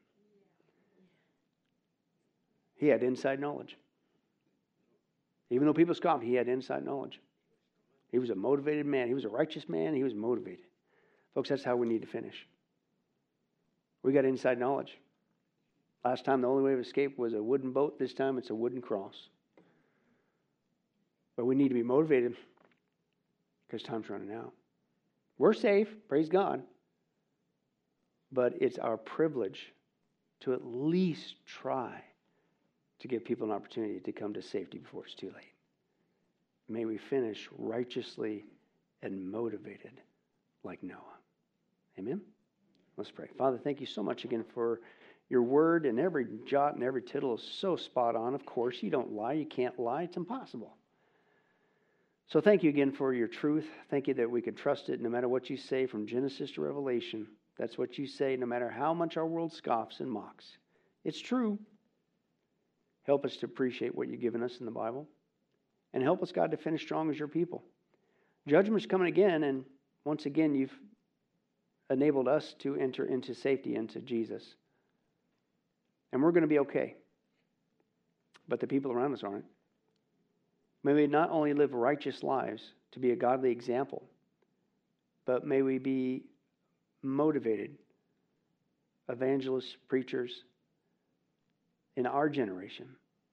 He had inside knowledge. Even though people scoffed, he had inside knowledge. He was a motivated man. He was a righteous man. He was motivated. Folks, that's how we need to finish. We got inside knowledge. Last time, the only way of escape was a wooden boat. This time, it's a wooden cross. But we need to be motivated because time's running out. We're safe, praise God. But it's our privilege to at least try to give people an opportunity to come to safety before it's too late. May we finish righteously and motivated like Noah. Amen? Let's pray. Father, thank you so much again for your word, and every jot and every tittle is so spot on. Of course, you don't lie. You can't lie. It's impossible. So thank you again for your truth. Thank you that we can trust it no matter what you say from Genesis to Revelation. That's what you say no matter how much our world scoffs and mocks. It's true. Help us to appreciate what you've given us in the Bible. And help us, God, to finish strong as your people. Judgment's coming again, and once again, you've enabled us to enter into safety, into Jesus. And we're going to be okay. But the people around us aren't. May we not only live righteous lives to be a godly example, but may we be motivated evangelists, preachers in our generation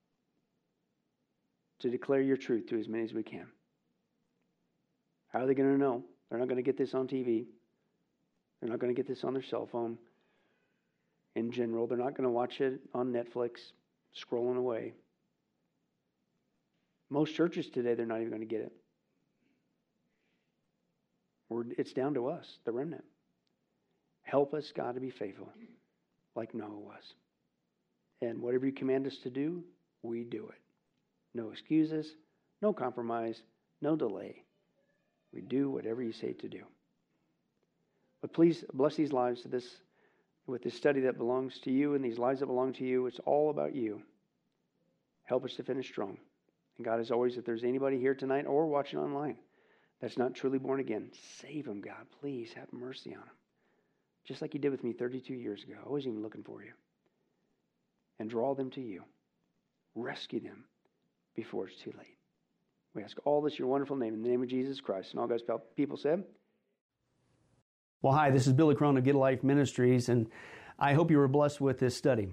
to declare your truth to as many as we can. How are they going to know? They're not going to get this on T V. They're not going to get this on their cell phone. In general, they're not going to watch it on Netflix, scrolling away. Most churches today, they're not even going to get it. We're, it's down to us, the remnant. Help us, God, to be faithful like Noah was. And whatever you command us to do, we do it. No excuses, no compromise, no delay. We do whatever you say to do. But please bless these lives to this, with this study that belongs to you and these lives that belong to you. It's all about you. Help us to finish strong. And God, as always, if there's anybody here tonight or watching online that's not truly born again, save them, God. Please have mercy on them. Just like you did with me thirty-two years ago. I wasn't even looking for you. And draw them to you. Rescue them before it's too late. We ask all this in your wonderful name, in the name of Jesus Christ. And all God's people said. Well, hi, this is Billy Crone of Get a Life Ministries, and I hope you were blessed with this study.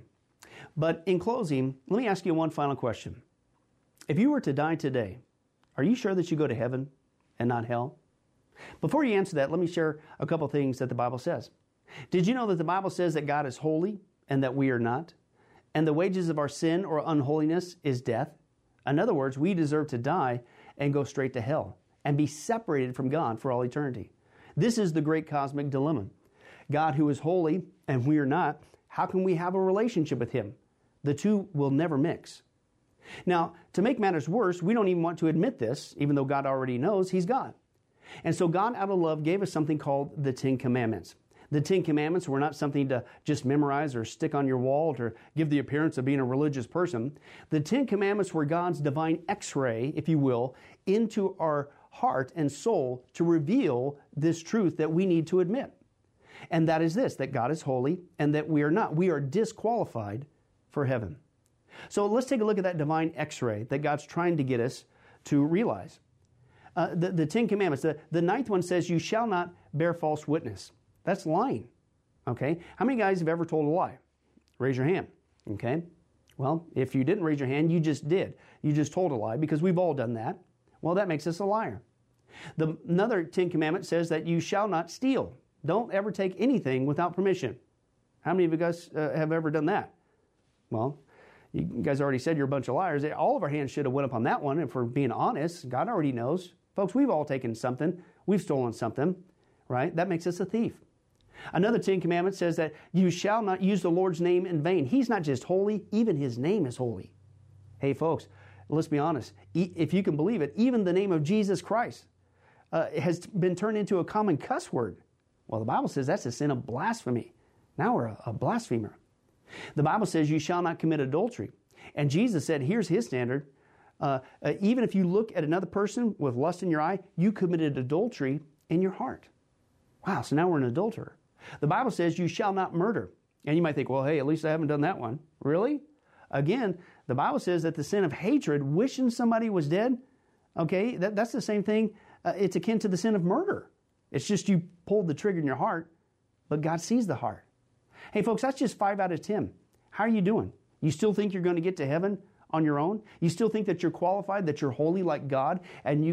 But in closing, let me ask you one final question. If you were to die today, are you sure that you go to heaven and not hell? Before you answer that, let me share a couple things that the Bible says. Did you know that the Bible says that God is holy and that we are not? And the wages of our sin or unholiness is death? In other words, we deserve to die and go straight to hell and be separated from God for all eternity. This is the great cosmic dilemma. God, who is holy and we are not, how can we have a relationship with Him? The two will never mix. Now, to make matters worse, we don't even want to admit this, even though God already knows He's God. And so God, out of love, gave us something called the Ten Commandments. The Ten Commandments were not something to just memorize or stick on your wall to give the appearance of being a religious person. The Ten Commandments were God's divine x-ray, if you will, into our heart and soul to reveal this truth that we need to admit. And that is this, that God is holy and that we are not. We are disqualified for heaven. So let's take a look at that divine x-ray that God's trying to get us to realize. Uh, the, the Ten Commandments, the, the ninth one says, you shall not bear false witness. That's lying, okay? How many guys have ever told a lie? Raise your hand, okay? Well, if you didn't raise your hand, you just did. You just told a lie because we've all done that. Well, that makes us a liar. The, another Ten Commandment says that you shall not steal. Don't ever take anything without permission. How many of you guys uh, have ever done that? Well, you guys already said you're a bunch of liars. All of our hands should have went up on that one. If we're being honest, God already knows. Folks, we've all taken something. We've stolen something, right? That makes us a thief. Another Ten Commandments says that you shall not use the Lord's name in vain. He's not just holy, even His name is holy. Hey, folks, let's be honest. If you can believe it, even the name of Jesus Christ uh, has been turned into a common cuss word. Well, the Bible says that's a sin of blasphemy. Now we're a, a blasphemer. The Bible says you shall not commit adultery. And Jesus said, here's His standard. Uh, uh, even if you look at another person with lust in your eye, you committed adultery in your heart. Wow, so now we're an adulterer. The Bible says you shall not murder. And you might think, well, hey, at least I haven't done that one. Really? Again, the Bible says that the sin of hatred, wishing somebody was dead, okay, that, that's the same thing. Uh, it's akin to the sin of murder. It's just you pulled the trigger in your heart, but God sees the heart. Hey, folks, that's just five out of ten. How are you doing? You still think you're going to get to heaven on your own? You still think that you're qualified, that you're holy like God, and you could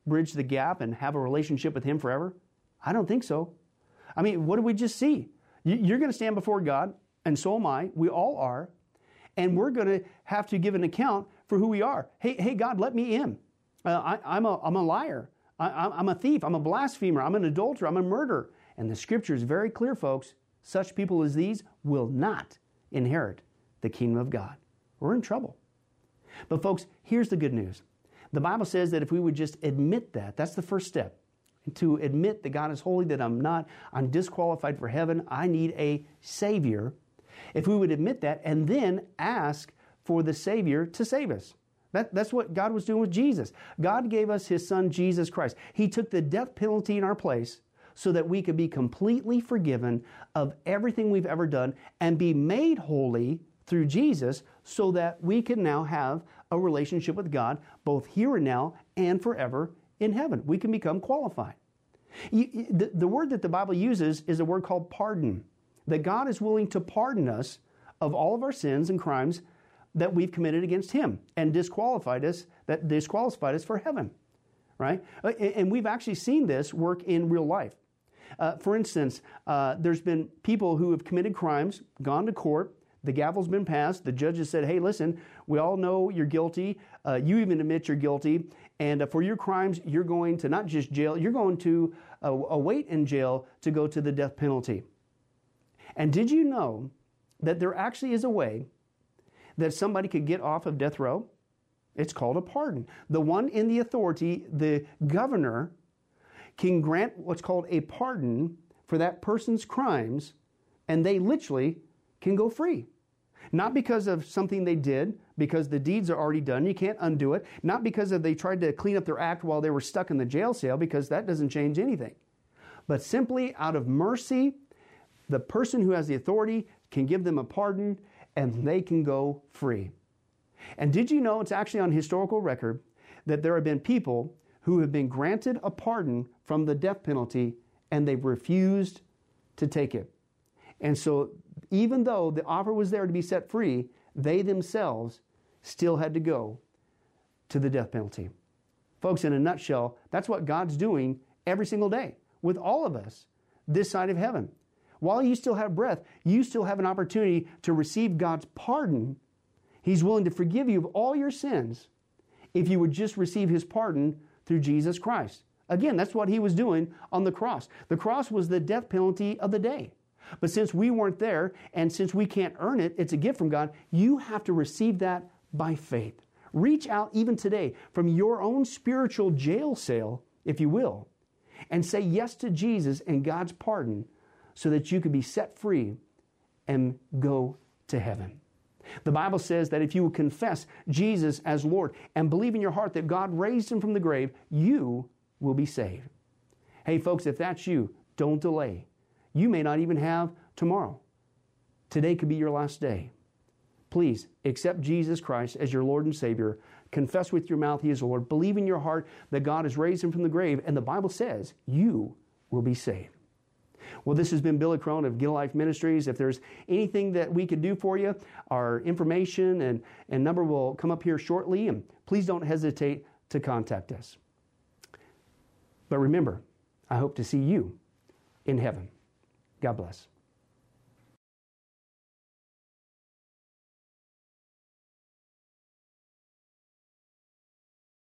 bridge the gap and have a relationship with Him forever? I don't think so. I mean, what did we just see? You're going to stand before God, and so am I. We all are. And we're going to have to give an account for who we are. Hey, hey, God, let me in. Uh, I, I'm, a, I'm a liar. I, I'm a thief. I'm a blasphemer. I'm an adulterer. I'm a murderer. And the Scripture is very clear, folks. Such people as these will not inherit the kingdom of God. We're in trouble. But folks, here's the good news. The Bible says that if we would just admit that, that's the first step. To admit that God is holy, that I'm not, I'm disqualified for heaven, I need a Savior. If we would admit that and then ask for the Savior to save us. That, that's what God was doing with Jesus. God gave us His Son, Jesus Christ. He took the death penalty in our place so that we could be completely forgiven of everything we've ever done and be made holy through Jesus so that we can now have a relationship with God both here and now and forever in heaven. We can become qualified. You, the, the word that the Bible uses is a word called pardon. That God is willing to pardon us of all of our sins and crimes that we've committed against Him and disqualified us, that disqualified us for heaven, right? And we've actually seen this work in real life. Uh, for instance, uh, there's been people who have committed crimes, gone to court, the gavel's been passed, the judge has said, hey, listen, we all know you're guilty, uh, you even admit you're guilty, and uh, for your crimes, you're going to not just jail, you're going to uh, await in jail to go to the death penalty. And did you know that there actually is a way that somebody could get off of death row? It's called a pardon. The one in the authority, the governor, can grant what's called a pardon for that person's crimes, and they literally can go free. Not because of something they did, because the deeds are already done, you can't undo it. Not because of they tried to clean up their act while they were stuck in the jail cell, because that doesn't change anything. But simply out of mercy, the person who has the authority can give them a pardon and they can go free. And did you know, it's actually on historical record, that there have been people who have been granted a pardon from the death penalty and they've refused to take it. And so even though the offer was there to be set free, they themselves still had to go to the death penalty. Folks, in a nutshell, that's what God's doing every single day with all of us this side of heaven. While you still have breath, you still have an opportunity to receive God's pardon. He's willing to forgive you of all your sins if you would just receive His pardon through Jesus Christ. Again, that's what He was doing on the cross. The cross was the death penalty of the day. But since we weren't there, and since we can't earn it, it's a gift from God, you have to receive that by faith. Reach out even today from your own spiritual jail cell, if you will, and say yes to Jesus and God's pardon so that you can be set free and go to heaven. The Bible says that if you will confess Jesus as Lord and believe in your heart that God raised Him from the grave, you will be saved. Hey folks, if that's you, don't delay. You may not even have tomorrow. Today could be your last day. Please accept Jesus Christ as your Lord and Savior. Confess with your mouth He is Lord. Believe in your heart that God has raised Him from the grave, and the Bible says you will be saved. Well, this has been Billy Crone of Get a Life Ministries. If there's anything that we could do for you, our information and, and number will come up here shortly, and please don't hesitate to contact us. But remember, I hope to see you in heaven. God bless.